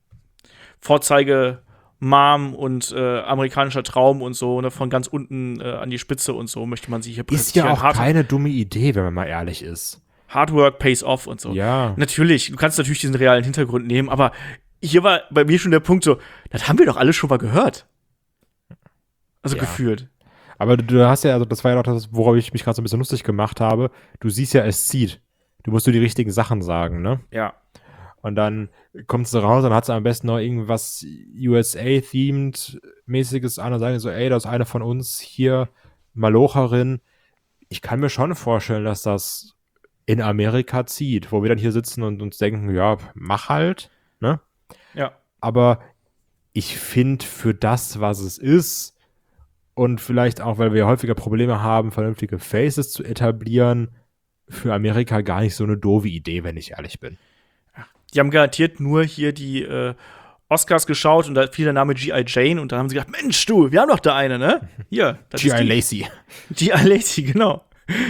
Vorzeige Mom und äh, amerikanischer Traum und so, ne, von ganz unten äh, an die Spitze und so möchte man sie hier präsentieren. Ist ja auch Hard- keine dumme Idee, wenn man mal ehrlich ist. Hard Work pays off und so. Ja. Natürlich, du kannst natürlich diesen realen Hintergrund nehmen, aber hier war bei mir schon der Punkt so, das haben wir doch alles schon mal gehört. Also Ja. gefühlt. Aber du, du hast ja, also das war ja auch das, worauf ich mich gerade so ein bisschen lustig gemacht habe. Du siehst ja, es zieht. Du musst nur die richtigen Sachen sagen, ne? Ja. Und dann kommt sie raus und hat sie am besten noch irgendwas U S A-themed mäßiges an und sagen so, ey, das ist eine von uns hier, Malocherin. Ich kann mir schon vorstellen, dass das in Amerika zieht, wo wir dann hier sitzen und uns denken, ja, mach halt, ne? Ja. Aber ich finde für das, was es ist und vielleicht auch, weil wir häufiger Probleme haben, vernünftige Faces zu etablieren, für Amerika gar nicht so eine doofe Idee, wenn ich ehrlich bin. Die haben garantiert nur hier die äh, Oscars geschaut und da fiel der Name G I. Jane und dann haben sie gedacht, Mensch, du, wir haben doch da eine, ne? Hier, das G I. ist die. Lacey. G I. Lacey, genau.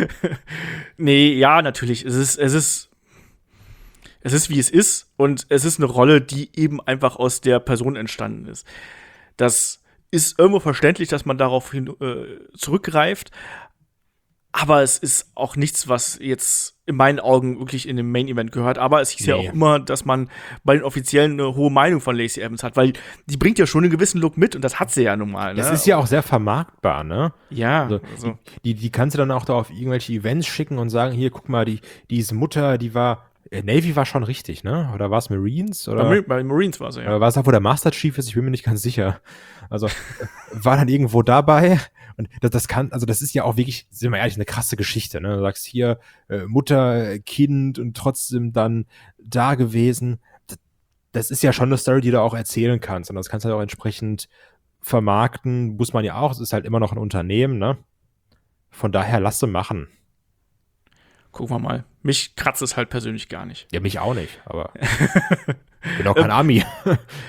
Nee, ja, natürlich. Es ist, es ist, es ist, wie es ist und es ist eine Rolle, die eben einfach aus der Person entstanden ist. Das ist irgendwo verständlich, dass man darauf hin, äh, zurückgreift, aber es ist auch nichts, was jetzt in meinen Augen wirklich in dem Main-Event gehört. Aber es hieß Nee. ja auch immer, dass man bei den Offiziellen eine hohe Meinung von Lacey Evans hat, weil die bringt ja schon einen gewissen Look mit und das hat sie ja nun mal. Ne? Das ist ja auch sehr vermarktbar, ne? Ja, Also, also. die, die kannst du dann auch da auf irgendwelche Events schicken und sagen, hier, guck mal, die, die ist Mutter, die war, äh, Navy war schon richtig, ne? Oder war es Marines? Oder? Bei, Mar- bei Marines war sie, ja. Oder war es da, wo der Master Chief ist? Ich bin mir nicht ganz sicher. Also, war dann irgendwo dabei. Und das, das kann, also das ist ja auch wirklich, sind wir ehrlich, eine krasse Geschichte, ne? Du sagst hier, äh, Mutter, Kind und trotzdem dann da gewesen. Das, das ist ja schon eine Story, die du auch erzählen kannst. Und das kannst du halt auch entsprechend vermarkten. Muss man ja auch. Es ist halt immer noch ein Unternehmen, ne? Von daher, lass sie machen. Gucken wir mal. Mich kratzt es halt persönlich gar nicht. Ja, mich auch nicht, aber ich bin auch kein Ami.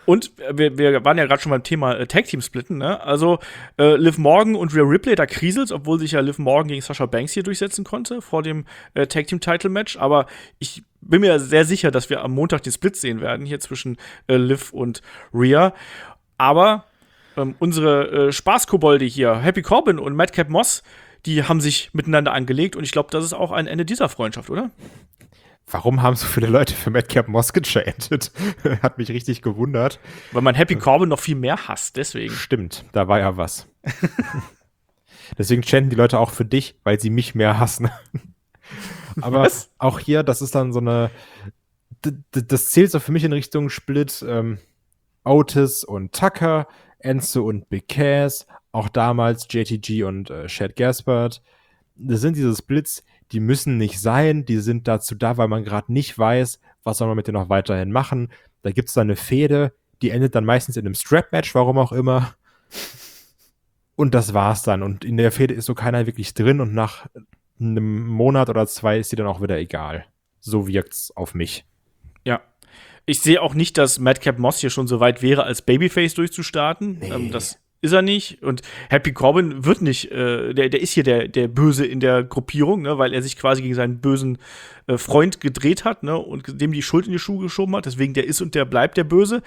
Und wir, wir waren ja gerade schon beim Thema äh, Tag-Team-Splitten, ne? Also äh, Liv Morgan und Rhea Ripley, da kriselt's, obwohl sich ja Liv Morgan gegen Sasha Banks hier durchsetzen konnte vor dem äh, Tag-Team-Title-Match. Aber ich bin mir sehr sicher, dass wir am Montag den Split sehen werden, hier zwischen äh, Liv und Rhea. Aber ähm, unsere äh, Spaßkobolde hier, Happy Corbin und Madcap Moss, die haben sich miteinander angelegt. Und ich glaube, das ist auch ein Ende dieser Freundschaft, oder? Warum haben so viele Leute für Madcap Moss gechantet? Hat mich richtig gewundert. Weil man Happy Corbin noch viel mehr hasst, deswegen. Stimmt, da war ja was. Deswegen chanten die Leute auch für dich, weil sie mich mehr hassen. Aber was? Auch hier, das ist dann so eine, d- d- das zählt so für mich in Richtung Split. Ähm, Otis und Tucker, Enzo und Big Cass, auch damals J T G und äh, Shad Gaspard. Das sind diese Splits, die müssen nicht sein, die sind dazu da, weil man gerade nicht weiß, was soll man mit denen noch weiterhin machen. Da gibt es dann eine Fehde, die endet dann meistens in einem Strap-Match, warum auch immer. Und das war's dann. Und in der Fehde ist so keiner wirklich drin und nach einem Monat oder zwei ist die dann auch wieder egal. So wirkt's auf mich. Ja. Ich sehe auch nicht, dass Madcap Moss hier schon so weit wäre, als Babyface durchzustarten. Nee. Ähm, das ist er nicht. Und Happy Corbin wird nicht, äh, der, der ist hier der, der Böse in der Gruppierung, ne, weil er sich quasi gegen seinen bösen äh, Freund gedreht hat, ne, und dem die Schuld in die Schuhe geschoben hat. Deswegen der ist und der bleibt der Böse.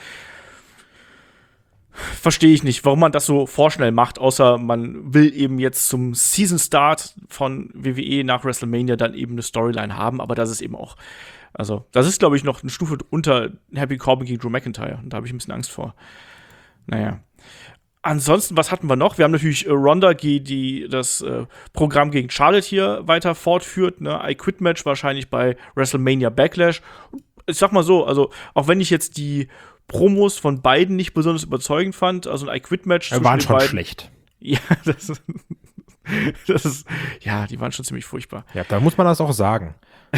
Verstehe ich nicht, warum man das so vorschnell macht, außer man will eben jetzt zum Season Start von W W E nach WrestleMania dann eben eine Storyline haben, aber das ist eben auch, also das ist, glaube ich, noch eine Stufe unter Happy Corbin gegen Drew McIntyre und da habe ich ein bisschen Angst vor. Naja. Ansonsten, was hatten wir noch? Wir haben natürlich äh, Ronda, die, die das äh, Programm gegen Charlotte hier weiter fortführt, ne? I Quit Match wahrscheinlich bei WrestleMania Backlash. Ich sag mal so, also auch wenn ich jetzt die Promos von beiden nicht besonders überzeugend fand, also ein I Quit Match Ja, waren schon beiden. Schlecht. Ja, das ist, das ist, ja, die waren schon ziemlich furchtbar. Ja, da muss man das auch sagen.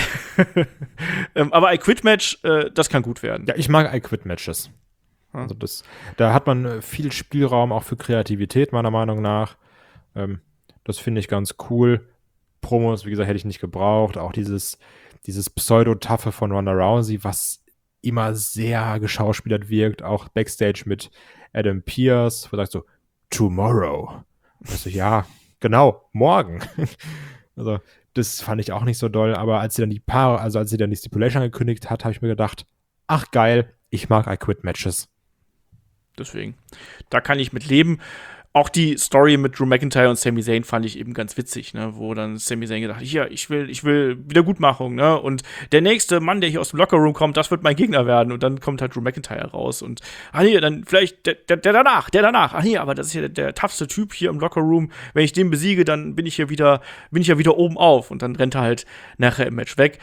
ähm, aber I Quit Match, äh, das kann gut werden. Ja, ich mag I Quit Matches. Hm. Also das, da hat man viel Spielraum auch für Kreativität, meiner Meinung nach. Ähm, das finde ich ganz cool. Promos, wie gesagt, hätte ich nicht gebraucht. Auch dieses, dieses Pseudo-Taffe von Ronda Rousey, was immer sehr geschauspielert wirkt, auch Backstage mit Adam Pearce, wo sagst so, tomorrow. Also ja, genau, morgen. Also das fand ich auch nicht so doll, aber als sie dann die Paare, also als sie dann die Stipulation angekündigt hat, habe ich mir gedacht, ach geil, ich mag I Quit Matches. Deswegen, da kann ich mit leben. Auch die Story mit Drew McIntyre und Sami Zayn fand ich eben ganz witzig, ne? Wo dann Sami Zayn gedacht hat, hier, ich will, ich will Wiedergutmachung, ne? Und der nächste Mann, der hier aus dem Lockerroom kommt, das wird mein Gegner werden. Und dann kommt halt Drew McIntyre raus und, ah hier, dann vielleicht der, der, der danach, der danach, ah hier, aber das ist ja der, der toughste Typ hier im Lockerroom. Wenn ich den besiege, dann bin ich hier wieder, bin ich ja wieder oben auf. Und dann rennt er halt nachher im Match weg.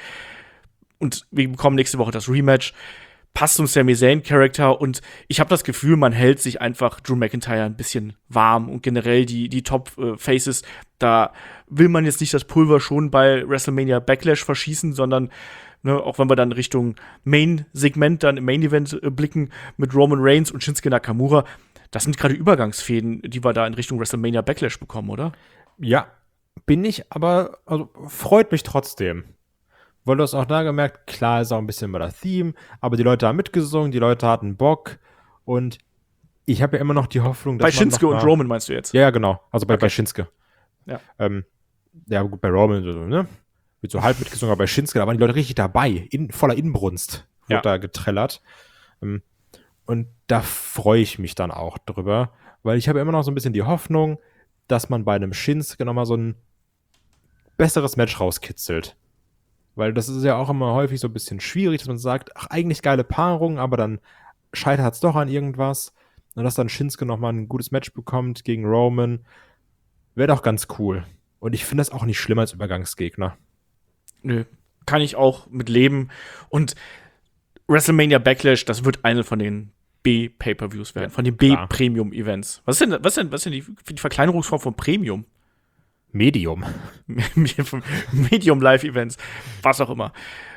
Und wir bekommen nächste Woche das Rematch. Passt zum Sami Zayn-Charakter und ich habe das Gefühl, man hält sich einfach Drew McIntyre ein bisschen warm und generell die, die Top-Faces, da will man jetzt nicht das Pulver schon bei WrestleMania Backlash verschießen, sondern ne, auch wenn wir dann Richtung Main-Segment, dann im Main-Event äh, blicken mit Roman Reigns und Shinsuke Nakamura, das sind gerade Übergangsfäden, die wir da in Richtung WrestleMania Backlash bekommen, oder? Ja, bin ich, aber also, freut mich trotzdem. Weil du hast auch da gemerkt, klar ist auch ein bisschen über das Theme, aber die Leute haben mitgesungen, die Leute hatten Bock und ich habe ja immer noch die Hoffnung, dass Bei Shinsuke und Roman meinst du jetzt? Ja, ja, genau. Also bei, okay. bei Shinsuke. Ja. Ähm, ja, gut, bei Roman, so, ne? Wird so halb mitgesungen, aber bei Shinsuke, da waren die Leute richtig dabei, in, voller Inbrunst wurde ja. da getrellert. Ähm, und da freue ich mich dann auch drüber, weil ich habe immer noch so ein bisschen die Hoffnung, dass man bei einem Shinsuke nochmal so ein besseres Match rauskitzelt. Weil das ist ja auch immer häufig so ein bisschen schwierig, dass man sagt, ach, eigentlich geile Paarung, aber dann scheitert es doch an irgendwas. Und dass dann Shinsuke nochmal ein gutes Match bekommt gegen Roman, wäre doch ganz cool. Und ich finde das auch nicht schlimm als Übergangsgegner. Nö, kann ich auch mit leben. Und WrestleMania Backlash, das wird eine von den B-Pay-Per-Views werden, von den B-Premium-Events. Was ist denn, was ist denn, was ist denn die, die Verkleinerungsform von Premium? Medium. Medium Live-Events, was auch immer.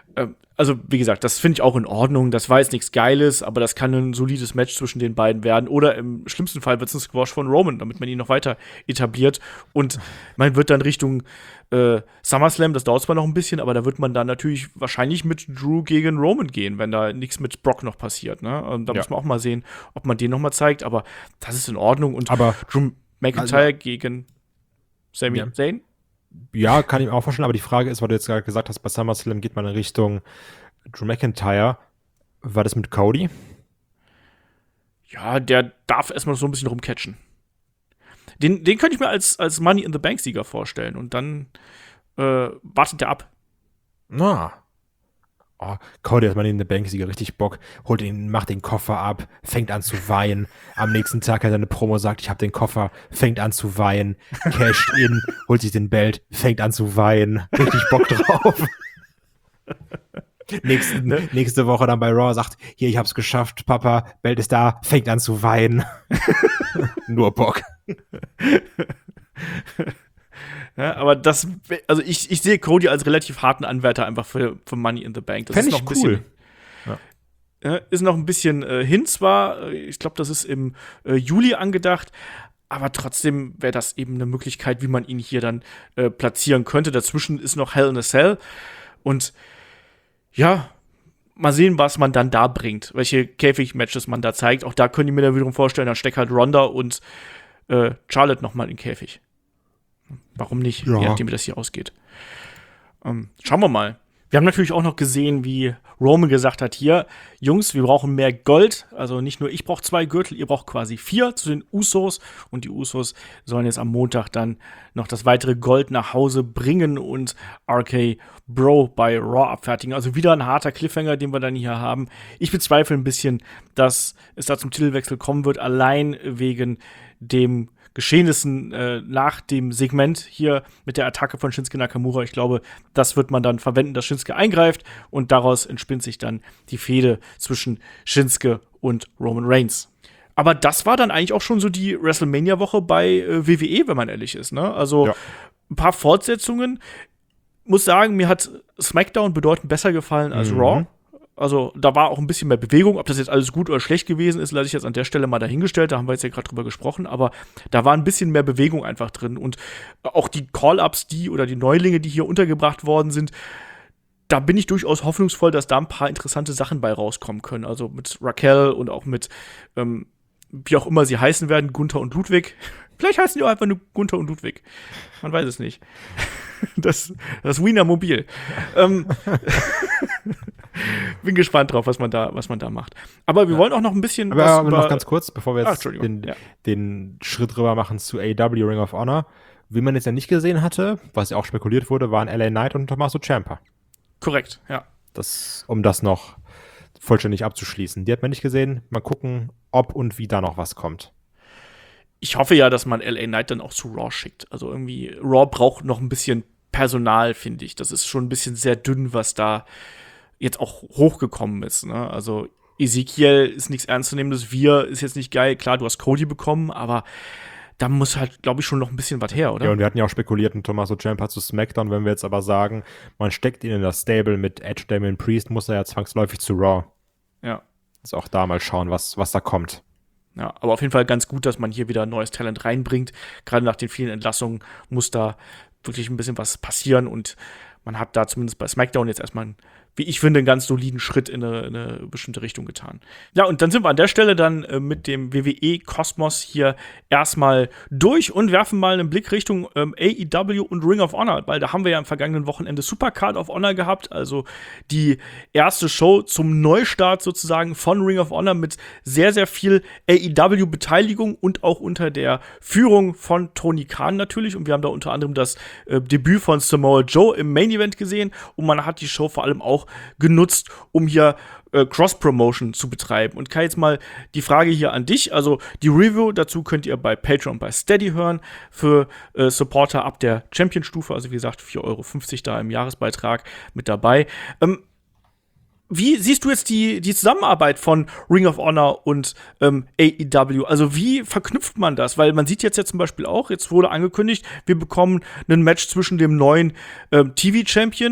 Also, wie gesagt, das finde ich auch in Ordnung. Das war jetzt nichts Geiles, aber das kann ein solides Match zwischen den beiden werden. Oder im schlimmsten Fall wird es ein Squash von Roman, damit man ihn noch weiter etabliert. Und man wird dann Richtung äh, SummerSlam, das dauert zwar noch ein bisschen, aber da wird man dann natürlich wahrscheinlich mit Drew gegen Roman gehen, wenn da nichts mit Brock noch passiert. Ne? Und da Ja. muss man auch mal sehen, ob man den noch mal zeigt. Aber das ist in Ordnung. Und Aber Drew McIntyre also, gegen Sami ja. Zayn? Ja, kann ich mir auch vorstellen, aber die Frage ist, weil du jetzt gerade gesagt hast, bei SummerSlam geht man in Richtung Drew McIntyre. War das mit Cody? Ja, der darf erstmal so ein bisschen rumcatchen. Den, den könnte ich mir als, als Money in the Bank-Sieger vorstellen. Und dann äh, wartet der ab. Na. Oh, Cody hat man in der Banksieger richtig Bock, holt ihn, macht den Koffer ab, fängt an zu weinen. Am nächsten Tag hat er eine Promo, sagt, ich habe den Koffer, fängt an zu weinen, casht in, holt sich den Belt, fängt an zu weinen. Richtig Bock drauf. Nächste, nächste Woche dann bei Raw sagt, hier, ich hab's geschafft, Papa, Belt ist da, fängt an zu weinen. Nur Bock. Ja, aber das, also ich, ich sehe Cody als relativ harten Anwärter einfach für, für Money in the Bank. Das Fänd ist ich noch ein cool. bisschen, ja. Ist noch ein bisschen äh, hin zwar, ich glaube, das ist im äh, Juli angedacht, aber trotzdem wäre das eben eine Möglichkeit, wie man ihn hier dann äh, platzieren könnte. Dazwischen ist noch Hell in a Cell und ja, mal sehen, was man dann da bringt, welche Käfig-Matches man da zeigt. Auch da können die mir dann wiederum vorstellen, da steckt halt Ronda und äh, Charlotte noch mal in den Käfig. Warum nicht? Ja. Je nachdem, wie das hier ausgeht. Ähm, schauen wir mal. Wir haben natürlich auch noch gesehen, wie Roman gesagt hat, hier, Jungs, wir brauchen mehr Gold. Also nicht nur ich brauche zwei Gürtel, ihr braucht quasi vier zu den Usos. Und die Usos sollen jetzt am Montag dann noch das weitere Gold nach Hause bringen und R K Bro bei Raw abfertigen. Also wieder ein harter Cliffhanger, den wir dann hier haben. Ich bezweifle ein bisschen, dass es da zum Titelwechsel kommen wird, allein wegen dem Geschehnissen äh, nach dem Segment hier mit der Attacke von Shinsuke Nakamura. Ich glaube, das wird man dann verwenden, dass Shinsuke eingreift und daraus entspinnt sich dann die Fehde zwischen Shinsuke und Roman Reigns. Aber das war dann eigentlich auch schon so die WrestleMania-Woche bei äh, W W E, wenn man ehrlich ist. Ne? Also Ja. ein paar Fortsetzungen. Muss sagen, mir hat SmackDown bedeutend besser gefallen als Mhm. Raw. Also da war auch ein bisschen mehr Bewegung. Ob das jetzt alles gut oder schlecht gewesen ist, lasse ich jetzt an der Stelle mal dahingestellt. Da haben wir jetzt ja gerade drüber gesprochen. Aber da war ein bisschen mehr Bewegung einfach drin. Und auch die Call-Ups, die oder die Neulinge, die hier untergebracht worden sind, da bin ich durchaus hoffnungsvoll, dass da ein paar interessante Sachen bei rauskommen können. Also mit Raquel und auch mit, ähm, wie auch immer sie heißen werden, Gunther und Ludwig. Vielleicht heißen die auch einfach nur Gunther und Ludwig. Man weiß es nicht. Das, das Wiener Mobil. ähm, bin gespannt drauf, was man da, was man da macht. Aber wir Ja. wollen auch noch ein bisschen Aber, was aber über noch ganz kurz, bevor wir Ah, jetzt Entschuldigung, den, ja. den Schritt rüber machen zu A E W Ring of Honor. Wie man jetzt ja nicht gesehen hatte, was ja auch spekuliert wurde, waren L A Knight und Tommaso Ciampa. Korrekt, ja. Das, um das noch vollständig abzuschließen. Die hat man nicht gesehen. Mal gucken, ob und wie da noch was kommt. Ich hoffe ja, dass man L A Knight dann auch zu Raw schickt. Also irgendwie, Raw braucht noch ein bisschen Personal, finde ich. Das ist schon ein bisschen sehr dünn, was da jetzt auch hochgekommen ist. Ne? Also Ezekiel ist nichts Ernstzunehmendes. Wir ist jetzt nicht geil. Klar, du hast Cody bekommen, aber da muss halt, glaube ich, schon noch ein bisschen was her, oder? Ja, und wir hatten ja auch spekuliert, ein Tommaso Ciampa zu SmackDown. Wenn wir jetzt aber sagen, man steckt ihn in das Stable mit Edge, Damien Priest, muss er ja zwangsläufig zu Raw. Ja. Also auch da mal schauen, was, was da kommt. Ja, aber auf jeden Fall ganz gut, dass man hier wieder neues Talent reinbringt. Gerade nach den vielen Entlassungen muss da wirklich ein bisschen was passieren und man hat da zumindest bei SmackDown jetzt erstmal, einen, wie ich finde, einen ganz soliden Schritt in eine, in eine bestimmte Richtung getan. Ja, und dann sind wir an der Stelle dann äh, mit dem W W E-Kosmos hier erstmal durch und werfen mal einen Blick Richtung ähm, A E W und Ring of Honor, weil da haben wir ja am vergangenen Wochenende Supercard of Honor gehabt, also die erste Show zum Neustart sozusagen von Ring of Honor mit sehr, sehr viel A E W-Beteiligung und auch unter der Führung von Tony Khan natürlich. Und wir haben da unter anderem das äh, Debüt von Samoa Joe im Main Event gesehen und man hat die Show vor allem auch genutzt, um hier äh, Cross-Promotion zu betreiben. Und Kai, jetzt mal die Frage hier an dich. Also die Review dazu könnt ihr bei Patreon, bei Steady hören für äh, Supporter ab der Champion-Stufe. Also wie gesagt, vier Euro fünfzig da im Jahresbeitrag mit dabei. Ähm, Wie siehst du jetzt die, die Zusammenarbeit von Ring of Honor und ähm, A E W? Also wie verknüpft man das? Weil man sieht jetzt ja zum Beispiel auch, jetzt wurde angekündigt, wir bekommen ein Match zwischen dem neuen ähm, T V-Champion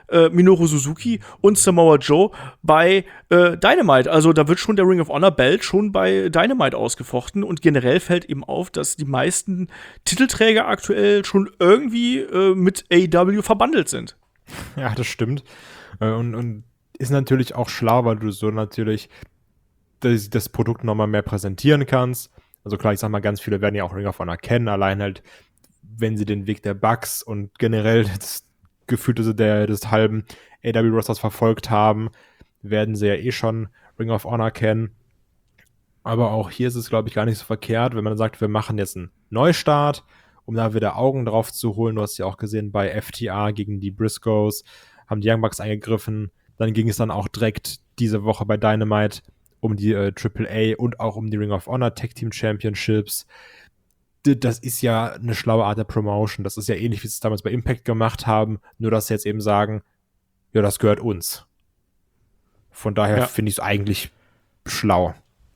äh, Minoru Suzuki und Samoa Joe bei äh, Dynamite. Also da wird schon der Ring of Honor Belt schon bei Dynamite ausgefochten und generell fällt eben auf, dass die meisten Titelträger aktuell schon irgendwie äh, mit A E W verbandelt sind. Ja, das stimmt. Äh, und, und ist natürlich auch schlau, weil du so natürlich das, das Produkt nochmal mehr präsentieren kannst. Also klar, ich sag mal, ganz viele werden ja auch Ring of Honor kennen, allein halt, wenn sie den Weg der Bucks und generell das Gefühlte der, des halben A E W-Rosters verfolgt haben, werden sie ja eh schon Ring of Honor kennen. Aber auch hier ist es, glaube ich, gar nicht so verkehrt, wenn man sagt, wir machen jetzt einen Neustart, um da wieder Augen drauf zu holen. Du hast ja auch gesehen, bei F T R gegen die Briscoes haben die Young Bucks eingegriffen. Dann ging es dann auch direkt diese Woche bei Dynamite um die äh, Triple A und auch um die Ring of Honor Tag Team Championships. D- Das ist ja eine schlaue Art der Promotion. Das ist ja ähnlich, wie sie es damals bei Impact gemacht haben, nur dass sie jetzt eben sagen, ja, das gehört uns. Von daher Ja. finde ich es eigentlich schlau.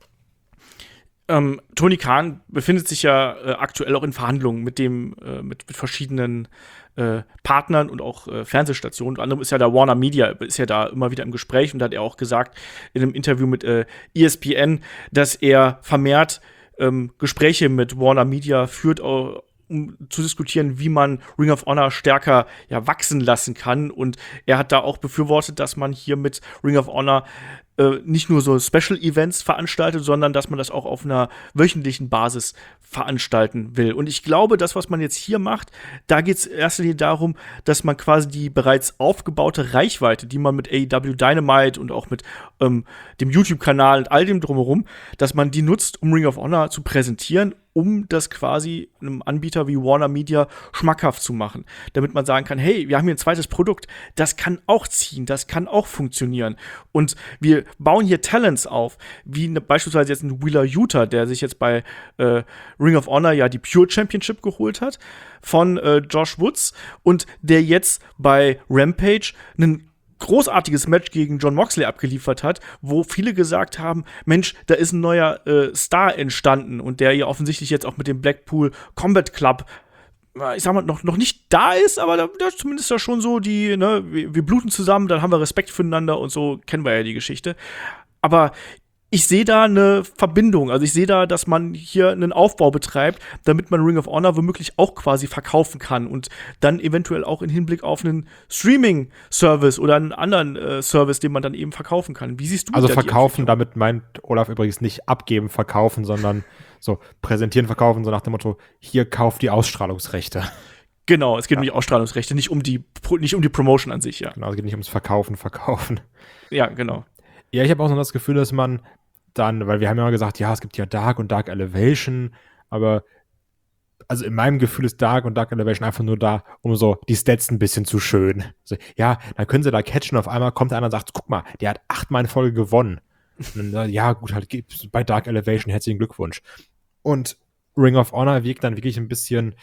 Ähm, Tony Khan befindet sich ja äh, aktuell auch in Verhandlungen mit dem äh, mit, mit verschiedenen äh, Partnern und auch äh, Fernsehstationen. Unter anderem ist ja da Warner Media ist ja da immer wieder im Gespräch und da hat er auch gesagt in einem Interview mit äh, E S P N, dass er vermehrt ähm, Gespräche mit Warner Media führt, äh, um zu diskutieren, wie man Ring of Honor stärker ja, wachsen lassen kann. Und er hat da auch befürwortet, dass man hier mit Ring of Honor äh, nicht nur so Special-Events veranstaltet, sondern dass man das auch auf einer wöchentlichen Basis veranstalten will. Und ich glaube, das, was man jetzt hier macht, da geht es in erster Linie darum, dass man quasi die bereits aufgebaute Reichweite, die man mit A E W Dynamite und auch mit ähm, dem YouTube-Kanal und all dem drumherum, dass man die nutzt, um Ring of Honor zu präsentieren, um das quasi einem Anbieter wie Warner Media schmackhaft zu machen. Damit man sagen kann, hey, wir haben hier ein zweites Produkt, das kann auch ziehen, das kann auch funktionieren. Und wir bauen hier Talents auf, wie ne, beispielsweise jetzt ein Wheeler Yuta, der sich jetzt bei äh, Ring of Honor ja die Pure Championship geholt hat von äh, Josh Woods und der jetzt bei Rampage einen großartiges Match gegen Jon Moxley abgeliefert hat, wo viele gesagt haben, Mensch, da ist ein neuer äh, Star entstanden und der ja offensichtlich jetzt auch mit dem Blackpool Combat Club, äh, ich sag mal, noch, noch nicht da ist, aber da, da zumindest da schon so die, ne, wir, wir bluten zusammen, dann haben wir Respekt füreinander und so kennen wir ja die Geschichte. Aber ich sehe da eine Verbindung. Also ich sehe da, dass man hier einen Aufbau betreibt, damit man Ring of Honor womöglich auch quasi verkaufen kann und dann eventuell auch in Hinblick auf einen Streaming-Service oder einen anderen äh, Service, den man dann eben verkaufen kann. Wie siehst du Also da die verkaufen, Entwicklung? damit meint Olaf übrigens nicht abgeben, verkaufen, sondern so präsentieren, verkaufen, so nach dem Motto, hier kauft die Ausstrahlungsrechte. Genau, es geht Ja. um die Ausstrahlungsrechte, nicht um die, Pro- nicht um die Promotion an sich, ja. Genau, es geht nicht ums Verkaufen, verkaufen. Ja, genau. Ja, ich habe auch so das Gefühl, dass man dann, weil wir haben ja immer gesagt, ja, es gibt ja Dark und Dark Elevation, aber also in meinem Gefühl ist Dark und Dark Elevation einfach nur da, um so die Stats ein bisschen zu schön. Also, ja, dann können sie da catchen, auf einmal kommt einer und sagt, guck mal, der hat achtmal in Folge gewonnen. Und dann, ja, gut, halt gibt's bei Dark Elevation, herzlichen Glückwunsch. Und Ring of Honor wirkt dann wirklich ein bisschen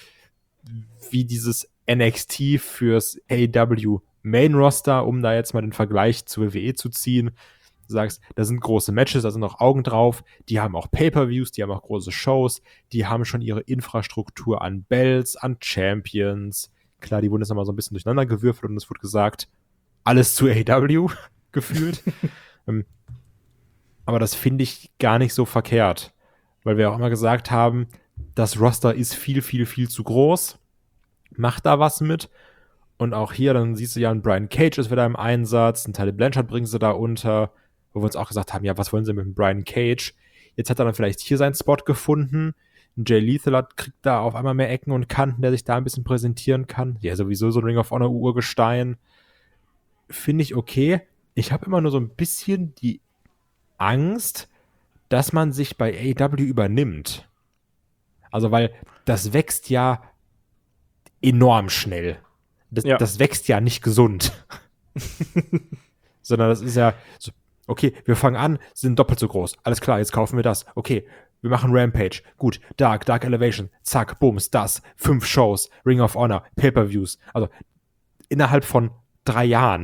wie dieses N X T fürs A E W Main Roster, um da jetzt mal den Vergleich zur W W E zu ziehen. Du sagst, da sind große Matches, da sind noch Augen drauf, die haben auch Pay-Per-Views, die haben auch große Shows, die haben schon ihre Infrastruktur an Belts, an Champions. Klar, die wurden jetzt nochmal so ein bisschen durcheinander gewürfelt und es wurde gesagt, alles zu A E W gefühlt. ähm, aber das finde ich gar nicht so verkehrt, weil wir auch immer gesagt haben, das Roster ist viel, viel, viel zu groß. Macht da was mit. Und auch hier, dann siehst du ja, ein Brian Cage ist wieder im Einsatz, ein Tully Blanchard bringen sie da unter, wo wir uns auch gesagt haben, ja, was wollen sie mit dem Brian Cage? Jetzt hat er dann vielleicht hier seinen Spot gefunden. Ein Jay Lethal hat, kriegt da auf einmal mehr Ecken und Kanten, der sich da ein bisschen präsentieren kann. Ja, sowieso so ein Ring of Honor Urgestein. Finde ich okay. Ich habe immer nur so ein bisschen die Angst, dass man sich bei A E W übernimmt. Also, weil das wächst ja enorm schnell. Das, Ja. das wächst ja nicht gesund. Sondern das ist ja so, okay, wir fangen an, sind doppelt so groß. Alles klar, jetzt kaufen wir das. Okay, wir machen Rampage. Gut, Dark, Dark Elevation. Zack, Bums, das. Fünf Shows, Ring of Honor, Pay-Per-Views. Also innerhalb von drei Jahren.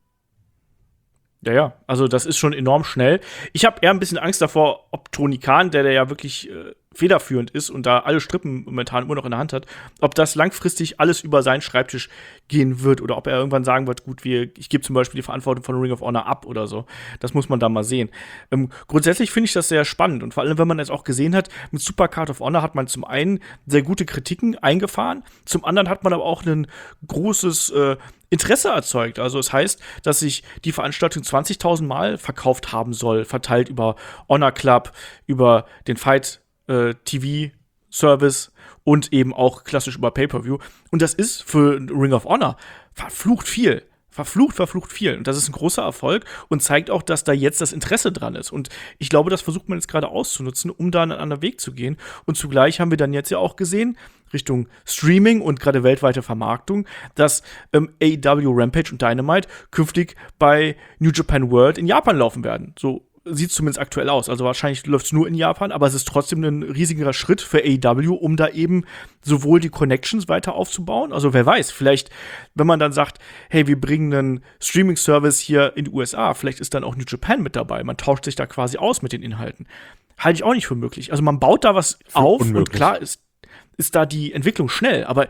Ja, ja, also das ist schon enorm schnell. Ich habe eher ein bisschen Angst davor, ob Tony Khan, der, der ja wirklich äh, federführend ist und da alle Strippen momentan immer noch in der Hand hat, ob das langfristig alles über seinen Schreibtisch gehen wird oder ob er irgendwann sagen wird, gut, wir, ich gebe zum Beispiel die Verantwortung von Ring of Honor ab oder so. Das muss man da mal sehen. Ähm, grundsätzlich finde ich das sehr spannend und vor allem, wenn man es auch gesehen hat, mit Supercard of Honor hat man zum einen sehr gute Kritiken eingefahren, zum anderen hat man aber auch ein großes äh, Interesse erzeugt. Also es heißt, dass sich die Veranstaltung zwanzigtausend Mal verkauft haben soll, verteilt über Honor Club, über den Fight T V-Service und eben auch klassisch über Pay-Per-View. Und das ist für Ring of Honor verflucht viel. Verflucht, verflucht viel. Und das ist ein großer Erfolg und zeigt auch, dass da jetzt das Interesse dran ist. Und ich glaube, das versucht man jetzt gerade auszunutzen, um da einen anderen Weg zu gehen. Und zugleich haben wir dann jetzt ja auch gesehen, Richtung Streaming und gerade weltweite Vermarktung, dass ähm, A E W, Rampage und Dynamite künftig bei New Japan World in Japan laufen werden. So sieht es zumindest aktuell aus. Also wahrscheinlich läuft es nur in Japan, aber es ist trotzdem ein riesiger Schritt für A E W, um da eben sowohl die Connections weiter aufzubauen. Also wer weiß, vielleicht, wenn man dann sagt, hey, wir bringen einen Streaming-Service hier in die U S A, vielleicht ist dann auch New Japan mit dabei. Man tauscht sich da quasi aus mit den Inhalten. Halte ich auch nicht für möglich. Also man baut da was für auf unmöglich. Und klar ist, ist da die Entwicklung schnell, aber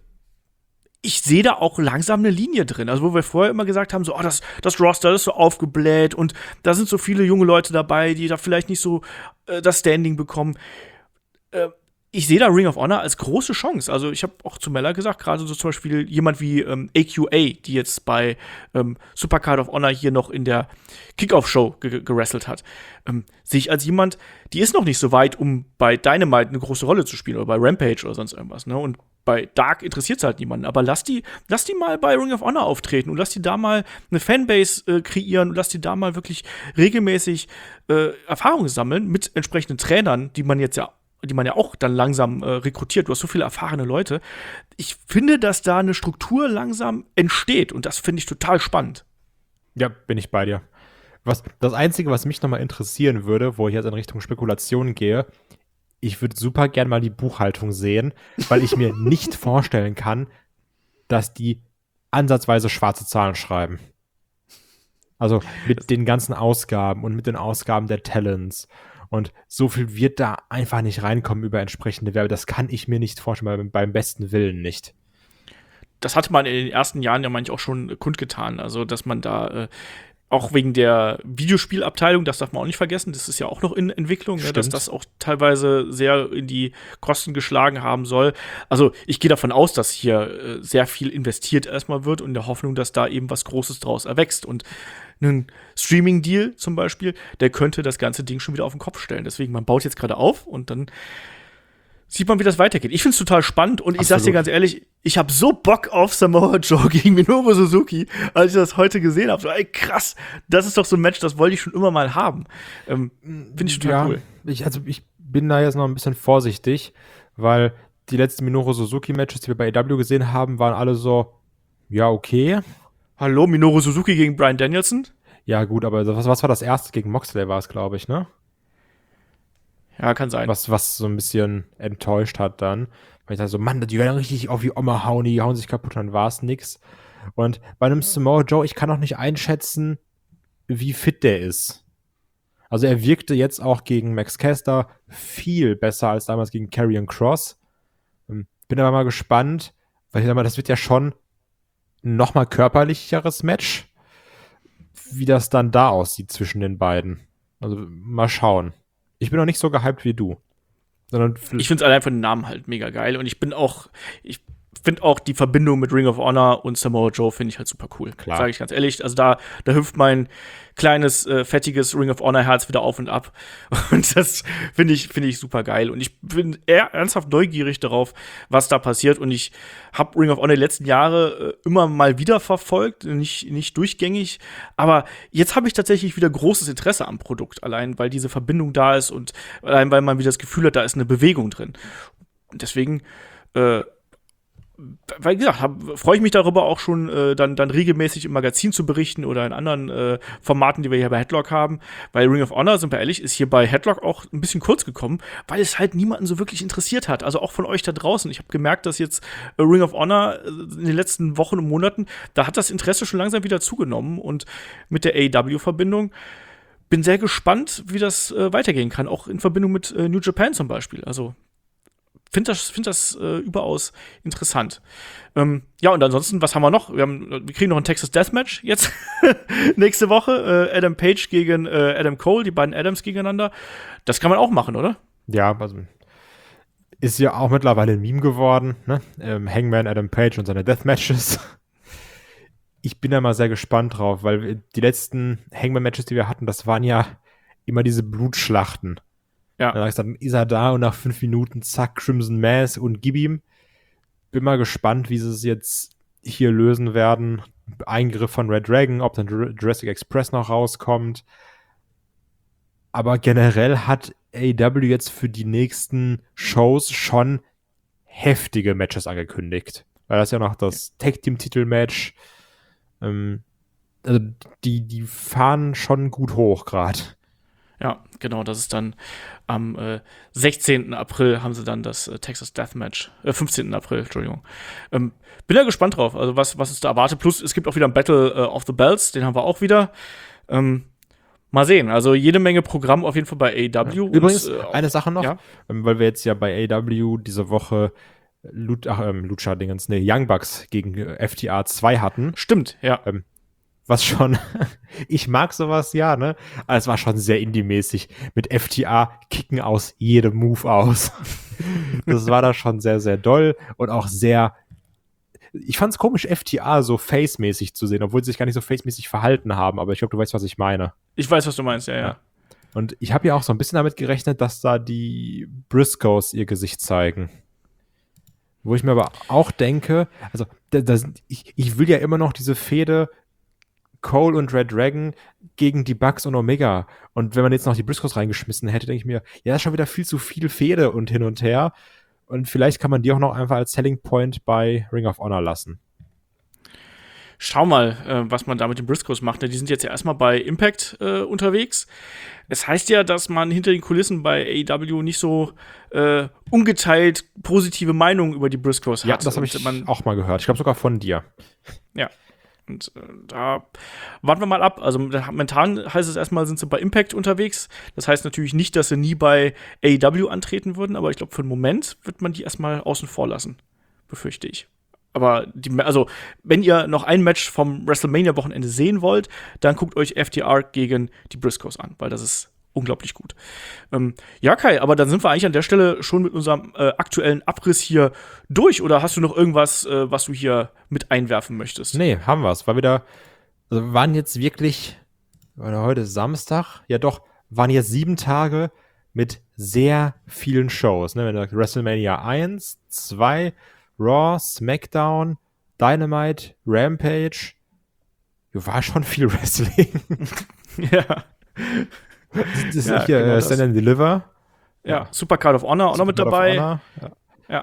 ich sehe da auch langsam eine Linie drin. Also, wo wir vorher immer gesagt haben, so, oh, das, das Roster ist so aufgebläht und da sind so viele junge Leute dabei, die da vielleicht nicht so äh, das Standing bekommen. Äh, ich sehe da Ring of Honor als große Chance. Also, ich habe auch zu Mella gesagt, gerade so zum Beispiel jemand wie ähm, A Q A, die jetzt bei ähm, Supercard of Honor hier noch in der Kickoff-Show ge- gerasselt hat, ähm, sehe ich als jemand, die ist noch nicht so weit, um bei Dynamite eine große Rolle zu spielen oder bei Rampage oder sonst irgendwas, ne? Und bei Dark interessiert es halt niemanden, aber lass die, lass die mal bei Ring of Honor auftreten und lass die da mal eine Fanbase äh, kreieren und lass die da mal wirklich regelmäßig äh, Erfahrung sammeln mit entsprechenden Trainern, die man jetzt ja, die man ja auch dann langsam äh, rekrutiert. Du hast so viele erfahrene Leute. Ich finde, dass da eine Struktur langsam entsteht und das finde ich total spannend. Ja, bin ich bei dir. Was, das Einzige, was mich nochmal interessieren würde, wo ich jetzt in Richtung Spekulation gehe, ich würde super gern mal die Buchhaltung sehen, weil ich mir nicht vorstellen kann, dass die ansatzweise schwarze Zahlen schreiben. Also mit den ganzen Ausgaben und mit den Ausgaben der Talents. Und so viel wird da einfach nicht reinkommen über entsprechende Werbe. Das kann ich mir nicht vorstellen, beim, beim besten Willen nicht. Das hatte man in den ersten Jahren ja manchmal auch schon kundgetan. Also, dass man da äh, auch wegen der Videospielabteilung, das darf man auch nicht vergessen, das ist ja auch noch in Entwicklung, ne, dass das auch teilweise sehr in die Kosten geschlagen haben soll. Also ich gehe davon aus, dass hier äh, sehr viel investiert erstmal wird und in der Hoffnung, dass da eben was Großes draus erwächst. Und ein Streaming-Deal zum Beispiel, der könnte das ganze Ding schon wieder auf den Kopf stellen. Deswegen, man baut jetzt gerade auf und dann sieht man, wie das weitergeht. Ich finde es total spannend und Absolut. Ich sag's dir ganz ehrlich, ich habe so Bock auf Samoa Joe gegen Minoru Suzuki, als ich das heute gesehen habe. So, ey, krass, das ist doch so ein Match, das wollte ich schon immer mal haben. Ähm, finde ich total ja, cool. Ich, also ich bin da jetzt noch ein bisschen vorsichtig, weil die letzten Minoru Suzuki-Matches, die wir bei A E W gesehen haben, waren alle so, ja, okay. Hallo, Minoru Suzuki gegen Bryan Danielson? Ja, gut, aber was, was war das erste? Gegen Moxley war es, glaube ich, ne? Ja, kann sein. Was, was so ein bisschen enttäuscht hat dann. Weil ich dachte so, Mann, die werden richtig auf die Oma hauen, die hauen sich kaputt, dann war es nix. Und bei einem Samoa Joe, ich kann auch nicht einschätzen, wie fit der ist. Also er wirkte jetzt auch gegen Max Caster viel besser als damals gegen Karrion Kross. Bin aber mal gespannt, weil ich sag mal, das wird ja schon ein nochmal körperlicheres Match, wie das dann da aussieht zwischen den beiden. Also mal schauen. Ich bin noch nicht so gehypt wie du. Sondern ich finde es allein von den Namen halt mega geil. Und ich bin auch, ich finde auch die Verbindung mit Ring of Honor und Samoa Joe finde ich halt super cool. Klar. Sage ich ganz ehrlich. Also da, da hüpft mein kleines, äh, fettiges Ring of Honor Herz wieder auf und ab. Und das finde ich, finde ich super geil. Und ich bin eher ernsthaft neugierig darauf, was da passiert. Und ich habe Ring of Honor die letzten Jahre äh, immer mal wieder verfolgt, nicht, nicht durchgängig. Aber jetzt habe ich tatsächlich wieder großes Interesse am Produkt. Allein, weil diese Verbindung da ist und allein, weil man wieder das Gefühl hat, da ist eine Bewegung drin. Und deswegen, äh, weil gesagt, freue ich mich darüber auch schon, äh, dann, dann regelmäßig im Magazin zu berichten oder in anderen äh, Formaten, die wir hier bei Headlock haben. Weil Ring of Honor, sind wir ehrlich, ist hier bei Headlock auch ein bisschen kurz gekommen, weil es halt niemanden so wirklich interessiert hat. Also auch von euch da draußen. Ich habe gemerkt, dass jetzt äh, Ring of Honor äh, in den letzten Wochen und Monaten, da hat das Interesse schon langsam wieder zugenommen. Und mit der A E W-Verbindung bin sehr gespannt, wie das äh, weitergehen kann, auch in Verbindung mit äh, New Japan zum Beispiel. Also finde das, find das äh, überaus interessant. Ähm, ja, und ansonsten, was haben wir noch? Wir, haben, wir kriegen noch ein Texas Deathmatch jetzt nächste Woche. Äh, Adam Page gegen äh, Adam Cole, die beiden Adams gegeneinander. Das kann man auch machen, oder? Ja, also ist ja auch mittlerweile ein Meme geworden, ne? Ähm, Hangman Adam Page und seine Deathmatches. Ich bin da mal sehr gespannt drauf, weil die letzten Hangman-Matches, die wir hatten, das waren ja immer diese Blutschlachten. Ja. Dann, dann ist er da und nach fünf Minuten, zack, Crimson Mass und gib ihm. Bin mal gespannt, wie sie es jetzt hier lösen werden. Eingriff von Red Dragon, ob dann Jurassic Express noch rauskommt. Aber generell hat A E W jetzt für die nächsten Shows schon heftige Matches angekündigt. Weil das ja noch das Tag-Team-Titel-Match. Ähm, also die, die fahren schon gut hoch gerade. Ja, genau, das ist dann am äh, sechzehnten April haben sie dann das äh, Texas Deathmatch, äh, fünfzehnten April, Entschuldigung. Ähm, bin ja gespannt drauf, also was, was es da erwartet. Plus, es gibt auch wieder ein Battle äh, of the Belts, den haben wir auch wieder. Ähm, mal sehen, also jede Menge Programm auf jeden Fall bei A E W. Ja. Übrigens, und, äh, auch, eine Sache noch, ja? ähm, weil wir jetzt ja bei A E W diese Woche Lut- ach, ähm, Lucha-Dingens, ne, Young Bucks gegen äh, F T R zwei hatten. Stimmt, ja. Ähm, Was schon, ich mag sowas, ja, ne? Aber es war schon sehr indie-mäßig. Mit F T R kicken aus jedem Move aus. Das war da schon sehr, sehr doll und auch sehr, ich fand's komisch, F T R so face-mäßig zu sehen, obwohl sie sich gar nicht so face-mäßig verhalten haben, aber ich glaube, du weißt, was ich meine. Ich weiß, was du meinst, ja, ja. ja. Und ich habe ja auch so ein bisschen damit gerechnet, dass da die Briscoes ihr Gesicht zeigen. Wo ich mir aber auch denke, also, da, da, ich, ich will ja immer noch diese Fehde Cole und Red Dragon gegen die Bucks und Omega. Und wenn man jetzt noch die Briscoes reingeschmissen hätte, denke ich mir, ja, das ist schon wieder viel zu viel Fehde und hin und her. Und vielleicht kann man die auch noch einfach als Selling Point bei Ring of Honor lassen. Schau mal, äh, was man da mit den Briscoes macht. Die sind jetzt ja erstmal bei Impact äh, unterwegs. Es heißt ja, dass man hinter den Kulissen bei A E W nicht so äh, ungeteilt positive Meinungen über die Briscoes hat. Ja, das habe ich man, auch mal gehört. Ich glaube sogar von dir. Ja. Und äh, da warten wir mal ab. Also momentan heißt es erstmal, sind sie bei Impact unterwegs. Das heißt natürlich nicht, dass sie nie bei A E W antreten würden, aber ich glaube, für den Moment wird man die erstmal außen vor lassen, befürchte ich. Aber die, also, wenn ihr noch ein Match vom WrestleMania-Wochenende sehen wollt, dann guckt euch F T R gegen die Briscoes an, weil das ist unglaublich gut. Ähm, ja, Kai, aber dann sind wir eigentlich an der Stelle schon mit unserem äh, aktuellen Abriss hier durch. Oder hast du noch irgendwas, äh, was du hier mit einwerfen möchtest? Nee, haben wir es. War wieder, also waren jetzt wirklich, oder heute ist Samstag, ja doch, waren jetzt sieben Tage mit sehr vielen Shows. Ne? Wenn du WrestleMania eins, zwei, Raw, SmackDown, Dynamite, Rampage. Ja, war schon viel Wrestling. Ja. Das ist ja, hier genau äh, Stand and Deliver. Ja, ja. Supercard of Honor auch noch mit dabei. Ja. ja.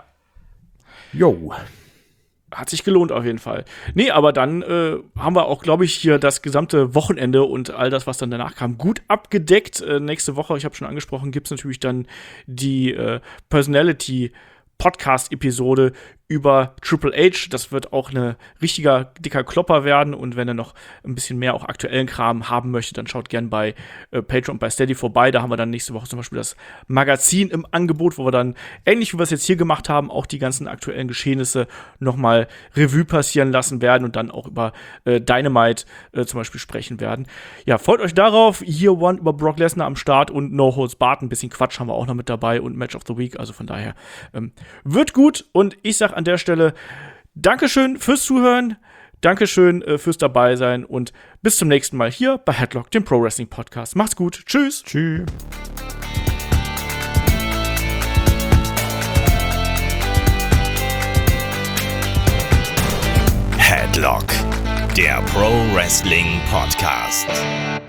Jo. Hat sich gelohnt auf jeden Fall. Nee, aber dann äh, haben wir auch, glaube ich, hier das gesamte Wochenende und all das, was dann danach kam, gut abgedeckt. Äh, nächste Woche, ich habe schon angesprochen, gibt es natürlich dann die äh, Personality Podcast-Episode über Triple H. Das wird auch eine richtiger dicker Klopper werden. Und wenn ihr noch ein bisschen mehr auch aktuellen Kram haben möchtet, dann schaut gern bei äh, Patreon und bei Steady vorbei. Da haben wir dann nächste Woche zum Beispiel das Magazin im Angebot, wo wir dann, ähnlich wie wir es jetzt hier gemacht haben, auch die ganzen aktuellen Geschehnisse nochmal Revue passieren lassen werden und dann auch über äh, Dynamite äh, zum Beispiel sprechen werden. Ja, freut euch darauf. Year One über Brock Lesnar am Start und No Holds Barred. Ein bisschen Quatsch haben wir auch noch mit dabei und Match of the Week. Also von daher ähm, wird gut. Und ich sag an der Stelle Dankeschön fürs Zuhören, Dankeschön äh, fürs Dabeisein und bis zum nächsten Mal hier bei Headlock, dem Pro Wrestling Podcast. Macht's gut. Tschüss. Tschüss. Headlock, der Pro Wrestling Podcast.